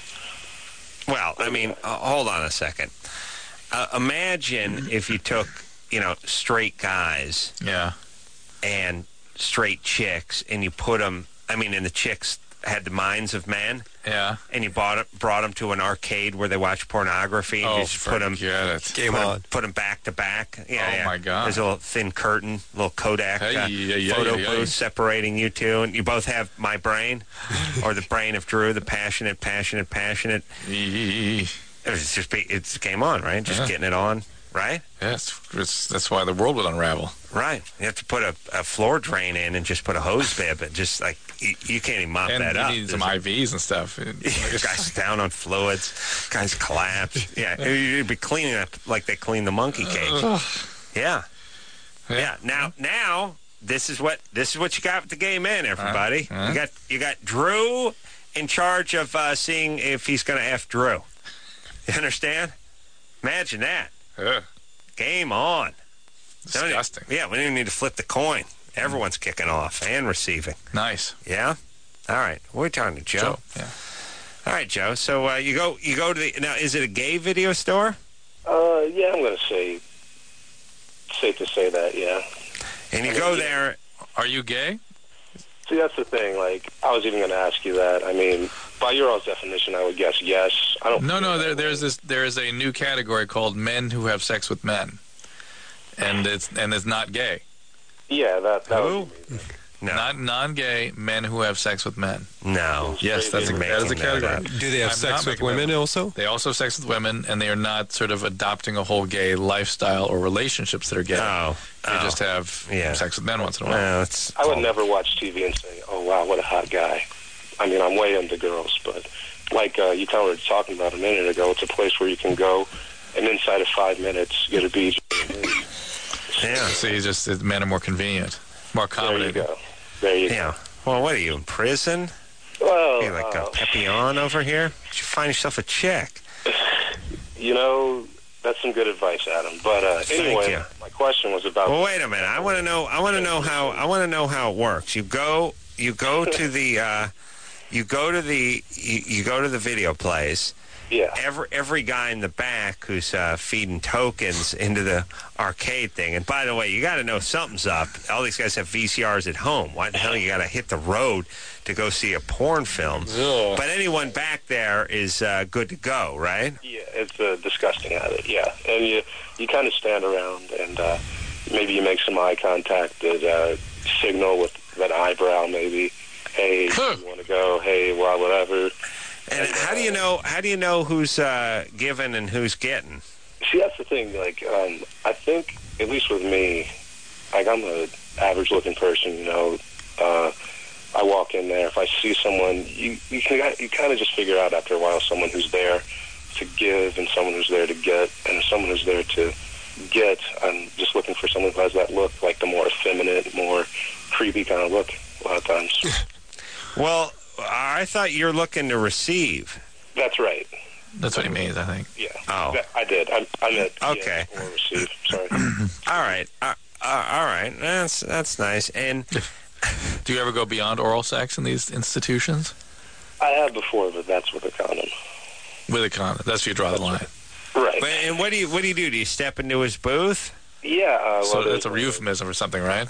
Well, I mean, uh, hold on a second. Uh, imagine if you took, you know, straight guys Yeah. and straight chicks, and you put them, I mean, and the chicks had the minds of men, Yeah. and you bought it, brought them to an arcade where they watch pornography, and Oh, you just put them, forget it. Game put 'em- on. put them back to back. Yeah, Oh, yeah. my God. There's a little thin curtain, little Kodak Hey, uh, yeah, yeah, photo yeah, yeah. booth separating you two, and you both have my brain, or the brain of Drew, the passionate, passionate, passionate. Yes, It's just be, it's game on, right? Just Yeah. getting it on, right? it's, that's why the world would unravel. Right. You have to put a, a floor drain in and just put a hose bib, and just like you, you can't even mop And that you up. need some There's I Vs and stuff. a- guys down on fluids, guys collapse. Yeah, you'd be cleaning up like they clean the monkey cage. Yeah. Yeah. Now, now this is what this is what you got with the gay men, everybody. Uh-huh. You got you got Drew in charge of uh, seeing if he's going to F Drew. You understand? Imagine that. Ugh, Game on. disgusting. Yeah, we don't even need to flip the coin. Everyone's kicking off and receiving. Nice. Yeah? All right. We're talking to Joe. Joe, yeah. All right, Joe. So uh, you go you go to the... Now, is it a gay video store? Uh, yeah, I'm going to say, safe to say that, yeah. And you I mean, go yeah. there... Are you gay? See, that's the thing. Like, I was even going to ask you that. I mean, by your own definition, I would guess yes. I don't. No, no. There, there's this. There is a new category called men who have sex with men, and it's and it's not gay. Yeah, that that Who? would be amazing. No. Not non-gay men who have sex with men. No. Yes, that's a, You're that is a making that category. up. Do they have I'm sex not with making that women up. also? They also have sex with women, and they are not sort of adopting a whole gay lifestyle or relationships that are gay. Oh. They oh. just have Yeah. sex with men once in a while. Well, it's, I would never watch T V and say, "Oh wow, what a hot guy." I mean, I'm way into girls, but like uh, you kind of were talking about a minute ago, it's a place where you can go and inside of five minutes get a B J. Yeah. So you just men are more convenient, more accommodating. There you go. There you Yeah. Well, what are you, in prison? go. Well, You like uh, a Papillon over here? You should find yourself a chick. you know, that's some good advice, Adam. But uh, Thank anyway, you. my question was about. Well, wait a minute. I want to know. I want to know how. I want to know how it works. You go. You go to the. Uh, you go to the. You, you go to the video place. Yeah. Every every guy in the back who's uh, feeding tokens into the arcade thing. And by the way, you got to know something's up. All these guys have V C Rs at home. Why the hell you got to hit the road to go see a porn film? Ugh. But anyone back there is uh, good to go, right? Yeah, it's a disgusting habit. Yeah, and you you kind of stand around and uh, maybe you make some eye contact, that uh, signal with that eyebrow, maybe. Hey, Huh. you want to go? Hey, well, whatever. And how do you know? How do you know who's uh, giving and who's getting? See, that's the thing. Like, um, I think, at least with me, like I'm an average-looking person. You know, uh, I walk in there. If I see someone, you you can you kind of just figure out after a while someone who's there to give and someone who's there to get, and someone who's there to get. I'm just looking for someone who has that look, like the more effeminate, more creepy kind of look. A lot of times. Well, I thought you're looking to receive. That's right. That's what he means, I think. Yeah. Oh. That- I did. I, I meant Okay. yes, or receive. Sorry. All right. Uh, uh, all right. That's that's nice. And Do you ever go beyond oral sex in these institutions? I have before, but that's with a condom. With a condom. That's where you draw the line. Right. but- and what do you what do you do? Do you step into his booth? Yeah. Uh, well, So there's- that's a euphemism or something, right?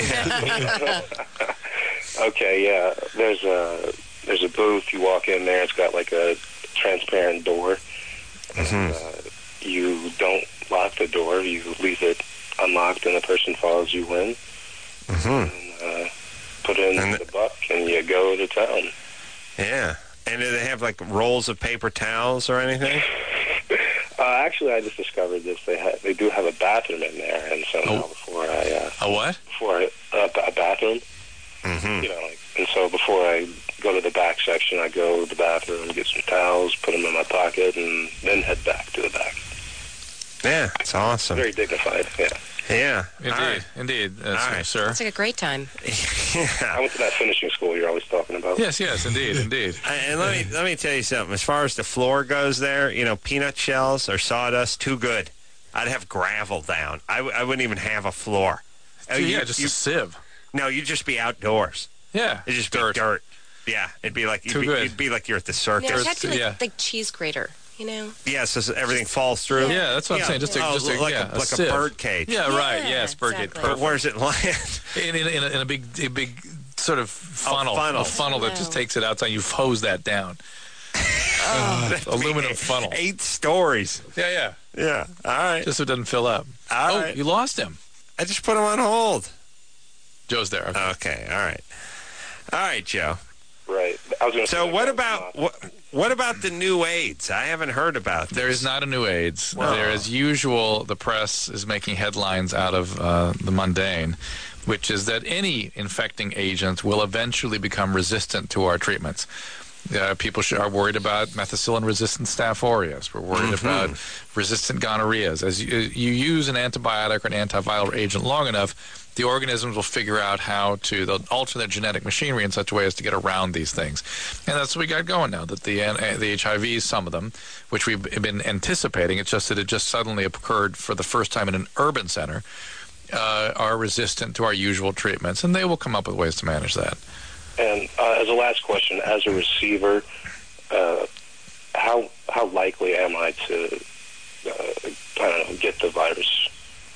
Okay, yeah. There's a there's a booth. You walk in there. It's got like a transparent door. And, uh, you don't lock the door. You leave it unlocked, and the person follows you in. Mm-hmm. And, uh, put in And the buck, and you go to town. Yeah. And do they have like rolls of paper towels or anything? Uh, actually, I just discovered this. They ha- they do have a bathroom in there, and so now Oh. before I uh, A what? before I, uh, a bathroom, Mm-hmm. you know, like, and so before I go to the back section, I go to the bathroom, get some towels, put them in my pocket, and then head back to the back. Yeah. It's awesome. Very dignified. Yeah, Yeah. Indeed. All right. Indeed, uh, All sir- right. sir. It's like a great time. I Yeah. went to that finishing school you're always talking about. Yes, yes, indeed, indeed. And let me let me tell you something. As far as the floor goes, there, you know, peanut shells or sawdust, too good. I'd have gravel down. I, w- I wouldn't even have a floor. Uh, yeah, you- just you- a sieve. no, you'd just be outdoors. Yeah, It'd just dirt. be dirt. Yeah, it'd be like you'd Too be, good. you'd be like you're at the circus. Yeah, it had to be like, yeah. like cheese grater, you know? Yeah, so everything falls through. Yeah, that's what I'm saying. Just a, Oh, just a, like yeah, a, like sieve. a bird cage. Yeah, right. Yeah, Yes, bird cage. exactly. But Perfect. where's it land? In, in, in, a, in a big, a big sort of funnel, funnel. a funnel that just takes it outside. You hose that down. Uh, aluminum funnel. Eight stories. Yeah, yeah. Yeah. All right. Just so it doesn't fill up. All oh, right. you lost him. I just put him on hold. Joe's there. Okay. Okay. All right. All right, Joe. Right. I was gonna So say, what that's about not- what? What about the new AIDS? I haven't heard about this. There is not a new AIDS. Wow. There, as usual, the press is making headlines out of uh, the mundane, which is that any infecting agent will eventually become resistant to our treatments. Uh, people should, are worried about methicillin-resistant Staph aureus. We're worried Mm-hmm. about resistant gonorrheas. As you, you use an antibiotic or an antiviral agent long enough, the organisms will figure out how to they'll alter their genetic machinery in such a way as to get around these things. And that's what we got going now, that the, uh, the H I Vs, some of them, which we've been anticipating, it's just that it just suddenly occurred for the first time in an urban center, uh, are resistant to our usual treatments. And they will come up with ways to manage that. And uh, as a last question, as a receiver, uh, how how likely am I to uh, I don't know, get the virus?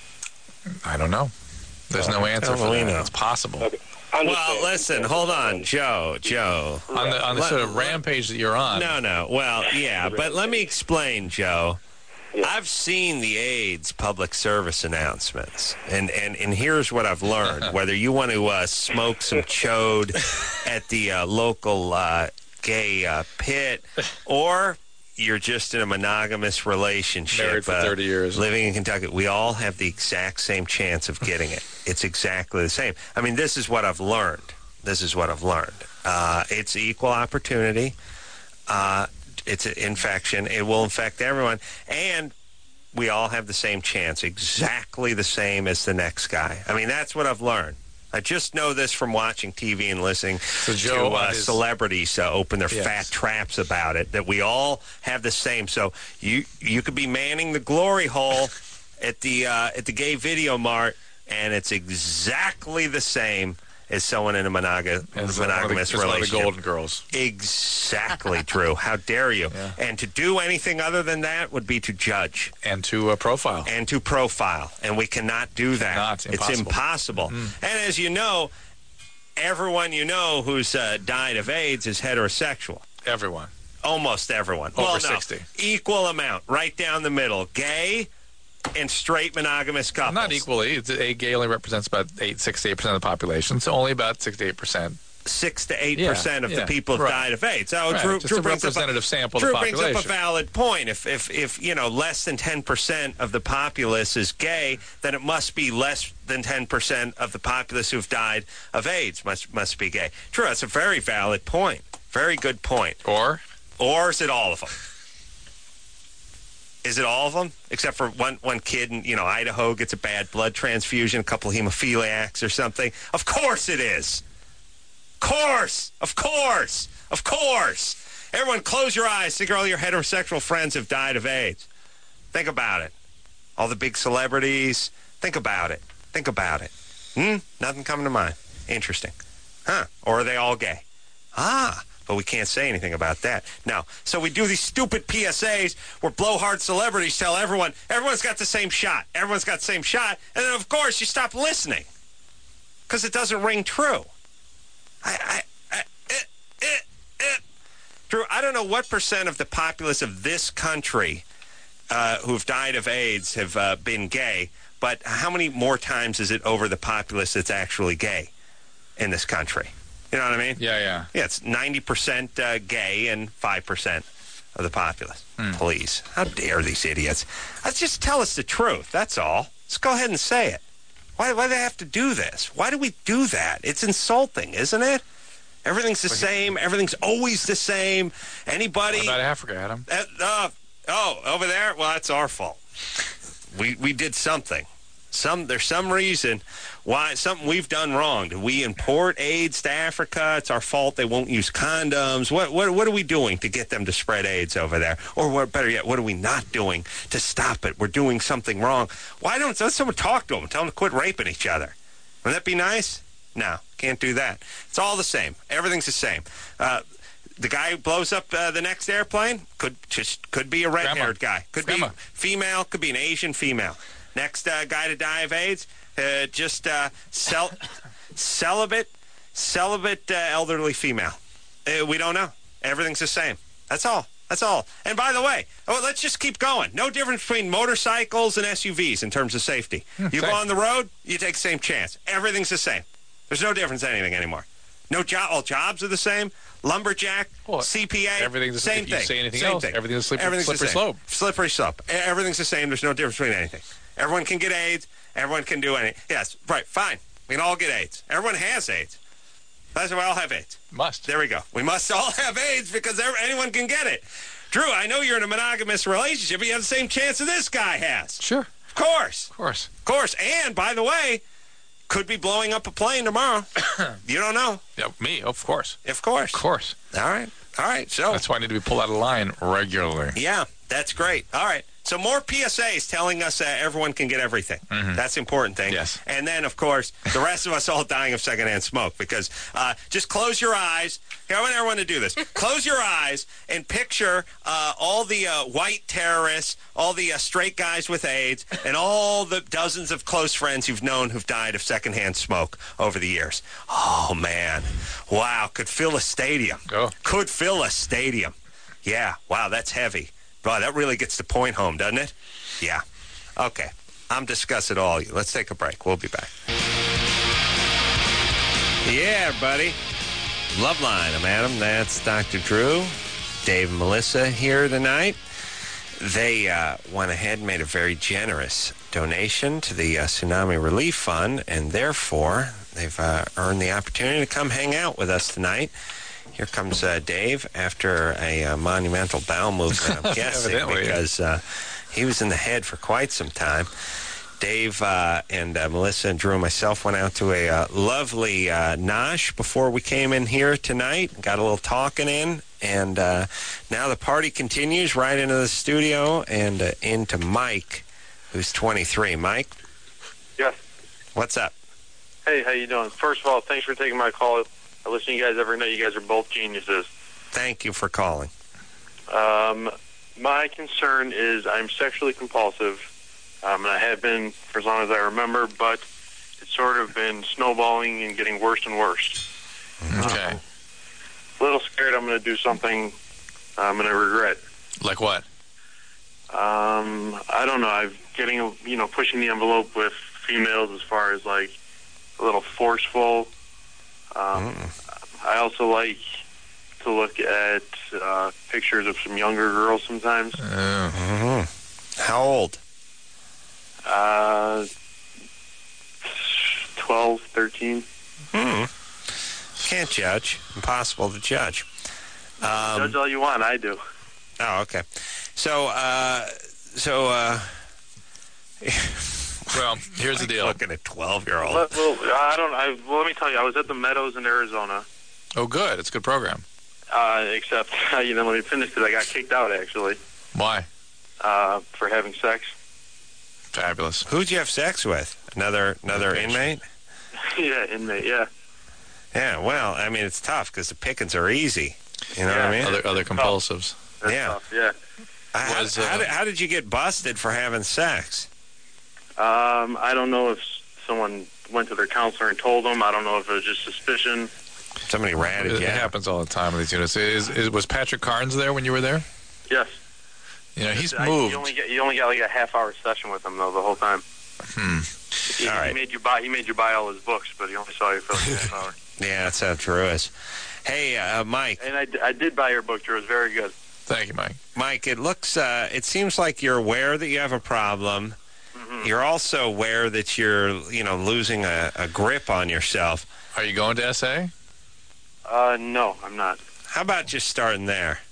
I don't know. There's no answer for we that. know. It's possible. Okay. I'm just Well, saying- listen, hold on, Joe, Joe. On the on the Let- sort of rampage that you're on. No, no. Well, yeah, but let me explain, Joe. Yeah. I've seen the AIDS public service announcements, and, and, and here's what I've learned. Whether you want to uh, smoke some chode at the uh, local uh, gay uh, pit, or you're just in a monogamous relationship, married for uh, thirty years, living in Kentucky, we all have the exact same chance of getting it. It's exactly the same. I mean, this is what I've learned. This is what I've learned. Uh, it's equal opportunity. Uh, it's an infection. It will infect everyone. And we all have the same chance, exactly the same as the next guy. I mean, that's what I've learned. I just know this from watching T V and listening so Joe, to uh, his... celebrities uh, open their yes. fat traps about it, that we all have the same. So you you could be manning the glory hole at the uh, at the gay video mart, and it's exactly the same as someone in a monog- monogamous the, relationship. The Golden Girls. Exactly, Drew. How dare you? Yeah. And to do anything other than that would be to judge. And to uh, profile. And to profile. And we cannot do that. Cannot. Impossible. It's impossible. Mm-hmm. And as you know, everyone you know who's uh, died of AIDS is heterosexual. Everyone. Almost everyone. Over well, no, sixty. Equal amount. Right down the middle. Gay and straight monogamous couples. Not equally. It's, a gay only represents about eight, six to eight percent of the population, so only about six to eight percent. Six to eight yeah, percent of yeah, the people have right. died of AIDS. So right. Drew, Just Drew a brings representative up a, sample Drew of the population. brings up a valid point. If, if, if you know, less than ten percent of the populace is gay, then it must be less than ten percent of the populace who've died of AIDS must must be gay. Drew, that's a very valid point. Very good point. Or? Or is it all of them? Is it all of them? Except for one one kid in, you know, Idaho gets a bad blood transfusion, a couple of hemophiliacs or something. Of course it is. Of course. Of course. Of course. Everyone close your eyes. Think all your heterosexual friends have died of AIDS. Think about it. All the big celebrities. Think about it. Think about it. Hmm? Nothing coming to mind. Interesting. Huh. Or are they all gay? Ah. But we can't say anything about that. No. So we do these stupid P S As where blowhard celebrities tell everyone, everyone's got the same shot. Everyone's got the same shot. And then, of course, you stop listening because it doesn't ring true. I, I, I eh, eh, eh. Drew, I don't know what percent of the populace of this country uh, who've died of AIDS have uh, been gay, but how many more times is it over the populace that's actually gay in this country? You know what I mean? Yeah, yeah. Yeah, it's ninety percent uh, gay and five percent of the populace. Hmm. Please. How dare these idiots? Let's just tell us the truth. That's all. Let's go ahead and say it. Why, why do they have to do this? Why do we do that? It's insulting, isn't it? Everything's the same. Everything's always the same. Anybody... What about Africa, Adam? Uh, uh, oh, over there? Well, that's our fault. We we did something. Some There's some reason why, something we've done wrong. Did we import AIDS to Africa? It's our fault they won't use condoms. What what what are we doing to get them to spread AIDS over there? Or what, better yet, what are we not doing to stop it? We're doing something wrong. Why don't let someone talk to them? Tell them to quit raping each other. Wouldn't that be nice? No, can't do that. It's all the same. Everything's the same. Uh, the guy who blows up uh, the next airplane could just could be a red-haired guy. Could Grandma. be female. Could be an Asian female. Next uh, guy to die of AIDS, uh, just uh, cel- celibate, celibate uh, elderly female. Uh, we don't know. Everything's the same. That's all. That's all. And by the way, oh, let's just keep going. No difference between motorcycles and S U Vs in terms of safety. Hmm, you same. go on the road, you take the same chance. Everything's the same. There's no difference in anything anymore. No job. All jobs are the same. Lumberjack, well, C P A, everything's the same if you thing. say anything same else, thing. everything's a slippery, everything's slippery the same. slope. Slippery slope. Everything's the same. There's no difference between anything. Everyone can get AIDS. Everyone can do anything. Yes, right, fine. We can all get AIDS. Everyone has AIDS. That's why we all have AIDS. Must. There we go. We must all have AIDS because anyone can get it. Drew, I know you're in a monogamous relationship, but you have the same chance that this guy has. Sure. Of course. Of course. Of course. And, by the way, could be blowing up a plane tomorrow. You don't know. Yeah, me, of course. Of course. Of course. All right. All right. So that's why I need to be pulled out of line regularly. Yeah, that's great. All right. So more P S As telling us uh, everyone can get everything. Mm-hmm. That's the important thing. Yes. And then, of course, the rest of us all dying of secondhand smoke because uh, just close your eyes. Here, I want everyone to do this. Close your eyes and picture uh, all the uh, white terrorists, all the uh, straight guys with AIDS, and all the dozens of close friends you've known who've died of secondhand smoke over the years. Oh, man. Wow. Could fill a stadium. Go. Could fill a stadium. Yeah. Wow, that's heavy. Boy, that really gets the point home, doesn't it? Yeah. Okay. I'm discussing all of you. Let's take a break. We'll be back. Yeah, buddy. Loveline. I'm Adam. That's Doctor Drew. Dave and Melissa here tonight. They uh, went ahead and made a very generous donation to the uh, Tsunami Relief Fund, and therefore they've uh, earned the opportunity to come hang out with us tonight. Here comes uh, Dave after a uh, monumental bowel movement, I'm guessing, because uh, he was in the head for quite some time. Dave uh, and uh, Melissa and Drew and myself went out to a uh, lovely uh, nosh before we came in here tonight. Got a little talking in, and uh, now the party continues right into the studio and uh, into Mike, who's twenty-three. Mike? Yes. What's up? Hey, how you doing? First of all, thanks for taking my call. I listen to you guys every night. You guys are both geniuses. Thank you for calling. Um, my concern is I'm sexually compulsive. Um, and I have been for as long as I remember, but it's sort of been snowballing and getting worse and worse. Okay. Um, a little scared I'm going to do something I'm going to regret. Like what? Um, I don't know. I'm getting, you know, pushing the envelope with females as far as, like, a little forceful. Um, mm. I also like to look at uh, pictures of some younger girls sometimes. Uh, mm-hmm. How old? Uh, twelve, thirteen. Hmm. Can't judge. Impossible to judge. Um, judge all you want. I do. Oh, okay. So, uh, so, uh... well, here's the deal. Looking at twelve-year-old. Well, well, I don't. I, well, let me tell you. I was at the Meadows in Arizona. Oh, good. It's a good program. Uh, except, you know, let me finish because I got kicked out, actually. Why? Uh, for having sex. Fabulous. Who'd you have sex with? Another another inmate? Yeah, inmate, yeah. Yeah, well, I mean, it's tough because the pickings are easy. You know yeah. what I mean? Other, other compulsives. That's yeah. Tough, yeah. How, Was, uh, how, did, how did you get busted for having sex? Um, I don't know if someone went to their counselor and told them. I don't know if it was just suspicion. Somebody ratted It, you it out. happens all the time in these units. Is, is, was Patrick Carnes there when you were there? Yes. You know, he's I, moved. You only, get, you only got like a half-hour session with him, though, the whole time. Hmm. He, all he right. made you buy. He made you buy all his books, but he only saw you for like a half hour. Yeah, that's how true is. Hey, uh, Mike. And I, I did buy your book, Drew. It was very good. Thank you, Mike. Mike, it looks, uh, it seems like you're aware that you have a problem. Mm-hmm. You're also aware that you're, you know, losing a, a grip on yourself. Are you going to S A? Uh, no, I'm not. How about just starting there?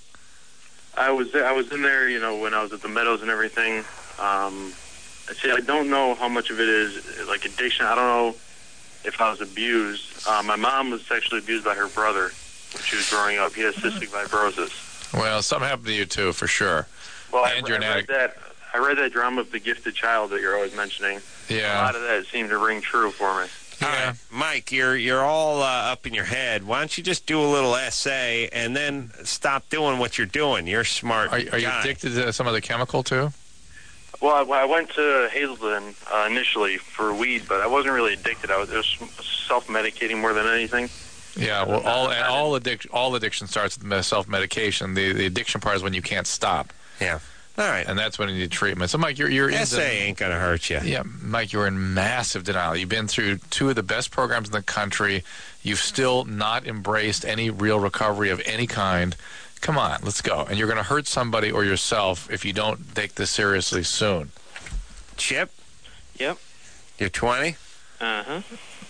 I was I was in there, you know, when I was at the Meadows and everything. Um, I see. I don't know how much of it is like addiction. I don't know if I was abused. Uh, my mom was sexually abused by her brother when she was growing up. He has cystic fibrosis. Well, something happened to you too, for sure. Well, and I, you're I an read addict. that. I read that drama of the gifted child that you're always mentioning. Yeah. A lot of that seemed to ring true for me. Yeah. All right, Mike, you're you're all uh, up in your head. Why don't you just do a little essay and then stop doing what you're doing? You're a smart. Are, are you guy. addicted to some other chemical too? Well, I, I went to Hazelden uh, initially for weed, but I wasn't really addicted. I was, it was self-medicating more than anything. Yeah, well, all all addiction all addiction starts with self-medication. The the addiction part is when you can't stop. Yeah. All right. And that's when you need treatment. So, Mike, you're you're essay into, ain't gonna hurt you. Yeah, Mike, you're in massive denial. You've been through two of the best programs in the country. You've still not embraced any real recovery of any kind. Come on, let's go. And you're going to hurt somebody or yourself if you don't take this seriously soon. Chip? Yep. You're twenty? Uh-huh.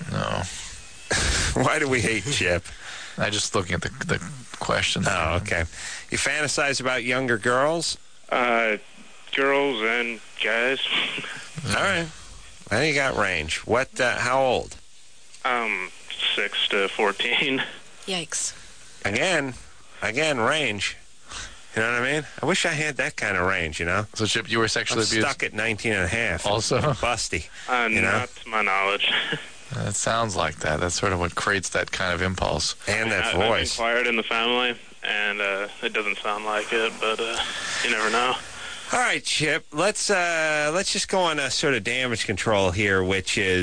No. Why do we hate Chip? I'm just looking at the, the question. Oh, okay. You fantasize about younger girls? Uh, girls and guys. All right. Well, you got range. What? Uh, how old? Um, six to fourteen. Yikes. Again, again, range. You know what I mean? I wish I had that kind of range, you know? So, Chip, you were sexually I'm abused? stuck at nineteen and a half. Also? Busty. Uh, you know? Not to my knowledge. That sounds like that. That's sort of what creates that kind of impulse. And that I, voice. I've inquired in the family, and uh, it doesn't sound like it, but uh, you never know. All right, Chip. Let's uh, let's just go on a sort of damage control here, which is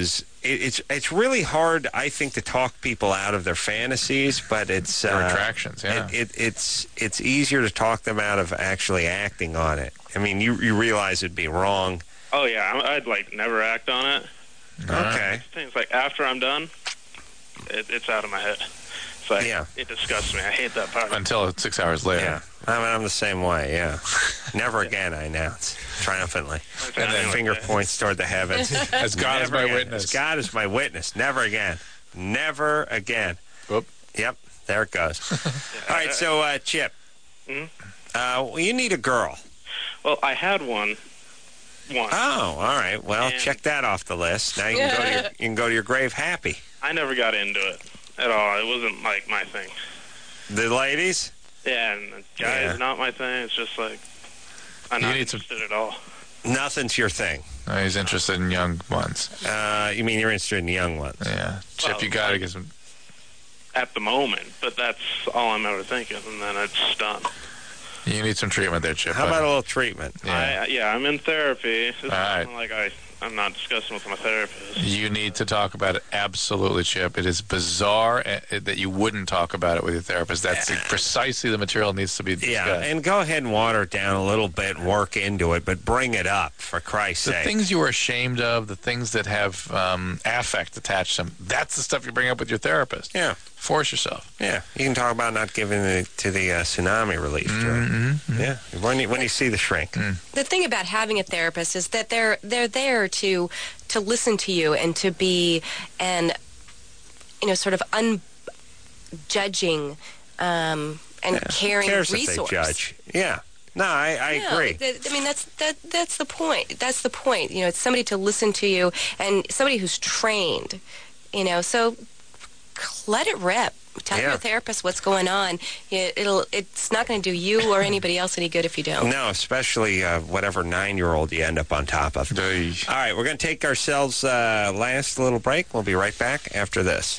it, it's it's really hard, I think, to talk people out of their fantasies, but it's Their uh, attractions, yeah. It, it, it's it's easier to talk them out of actually acting on it. I mean, you you realize it'd be wrong. Oh yeah, I'm- I'd like never act on it. Okay. Things like after I'm done, it, it's out of my head. It's like, Yeah. it disgusts me. I hate that part. Until six hours later. Yeah, I mean, I'm the same way. Yeah, never again. I announce triumphantly, and then finger points toward the heavens. As God is Never my again. witness. As God is my witness. Never again. Never again. Whoop. Yep, there it goes. All right, so uh, Chip, Mhm. uh, well, you need a girl. Well, I had one once. Oh, all right. Well, And- check that off the list. Now you can go to your, you can go to your grave happy. I never got into it at all. It wasn't like my thing. The ladies. Yeah, and the guy Yeah. is not my thing. It's just like I'm You not need some- interested at all. Nothing's your thing. Oh, he's interested in young ones. Uh, you mean you're interested in young ones? Yeah. Chip, Well, you got to get some. At the moment, but that's all I'm ever thinking, and then it's done. You need some treatment there, Chip. How about a little treatment? Yeah. I, yeah, I'm in therapy. It's All right. not like I, I'm not discussing with my therapist. You need to talk about it. Absolutely, Chip. It is bizarre uh, that you wouldn't talk about it with your therapist. That's precisely the material that needs to be discussed. Yeah, and go ahead and water it down a little bit and work into it, but bring it up, for Christ's The sake. things you are ashamed of, the things that have um, affect attached to them, that's the stuff you bring up with your therapist. Yeah. Force yourself. Yeah, you can talk about not giving it to the uh, tsunami relief. Mm-hmm. Yeah, when you, when you see the shrink. Mm. The thing about having a therapist is that they're they're there to to listen to you and to be an you know sort of unjudging um, and caring Who cares resource. if they judge? Yeah. No, I, I No, agree. th- I mean, that's that. That's the point. That's the point. You know, it's somebody to listen to you and somebody who's trained. You know, so let it rip. Tell Yeah. your therapist what's going on. It, it'll. It's not going to do you or anybody else any good if you don't. No, especially uh, whatever nine-year-old you end up on top of. All right, we're going to take ourselves uh, last little break. We'll be right back after this.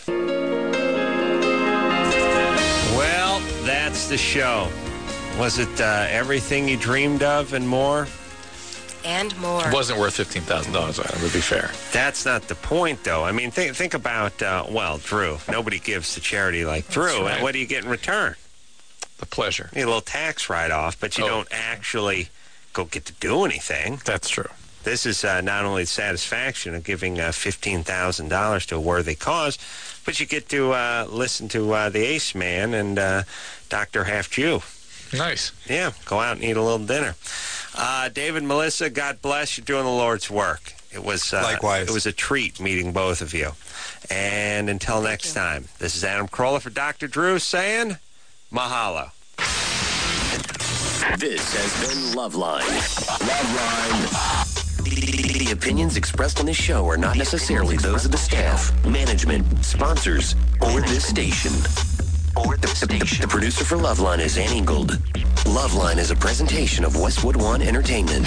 Well, that's the show. Was it uh, everything you dreamed of and more? And more. It wasn't worth fifteen thousand dollars, to be fair. That's not the point, though. I mean, think think about, uh, well, Drew. Nobody gives to charity like Drew. right. And what do you get in return? The pleasure. You get a little tax write-off, but you Oh. don't actually go get to do anything. That's true. This is uh, not only the satisfaction of giving uh, fifteen thousand dollars to a worthy cause, but you get to uh, listen to uh, the Ace Man and uh, Doctor Half Jew. Nice. Yeah, go out and eat a little dinner. Uh, David, Melissa, God bless. You're doing the Lord's work. It was uh, Likewise. It was a treat meeting both of you. And until next time, this is Adam Carolla for Doctor Drew saying mahalo. This has been Loveline. Loveline. The, the opinions expressed on this show are not necessarily those of the staff, management, sponsors, or this station. Or the, the, the producer for Loveline is Ann Ingold. Loveline is a presentation of Westwood One Entertainment.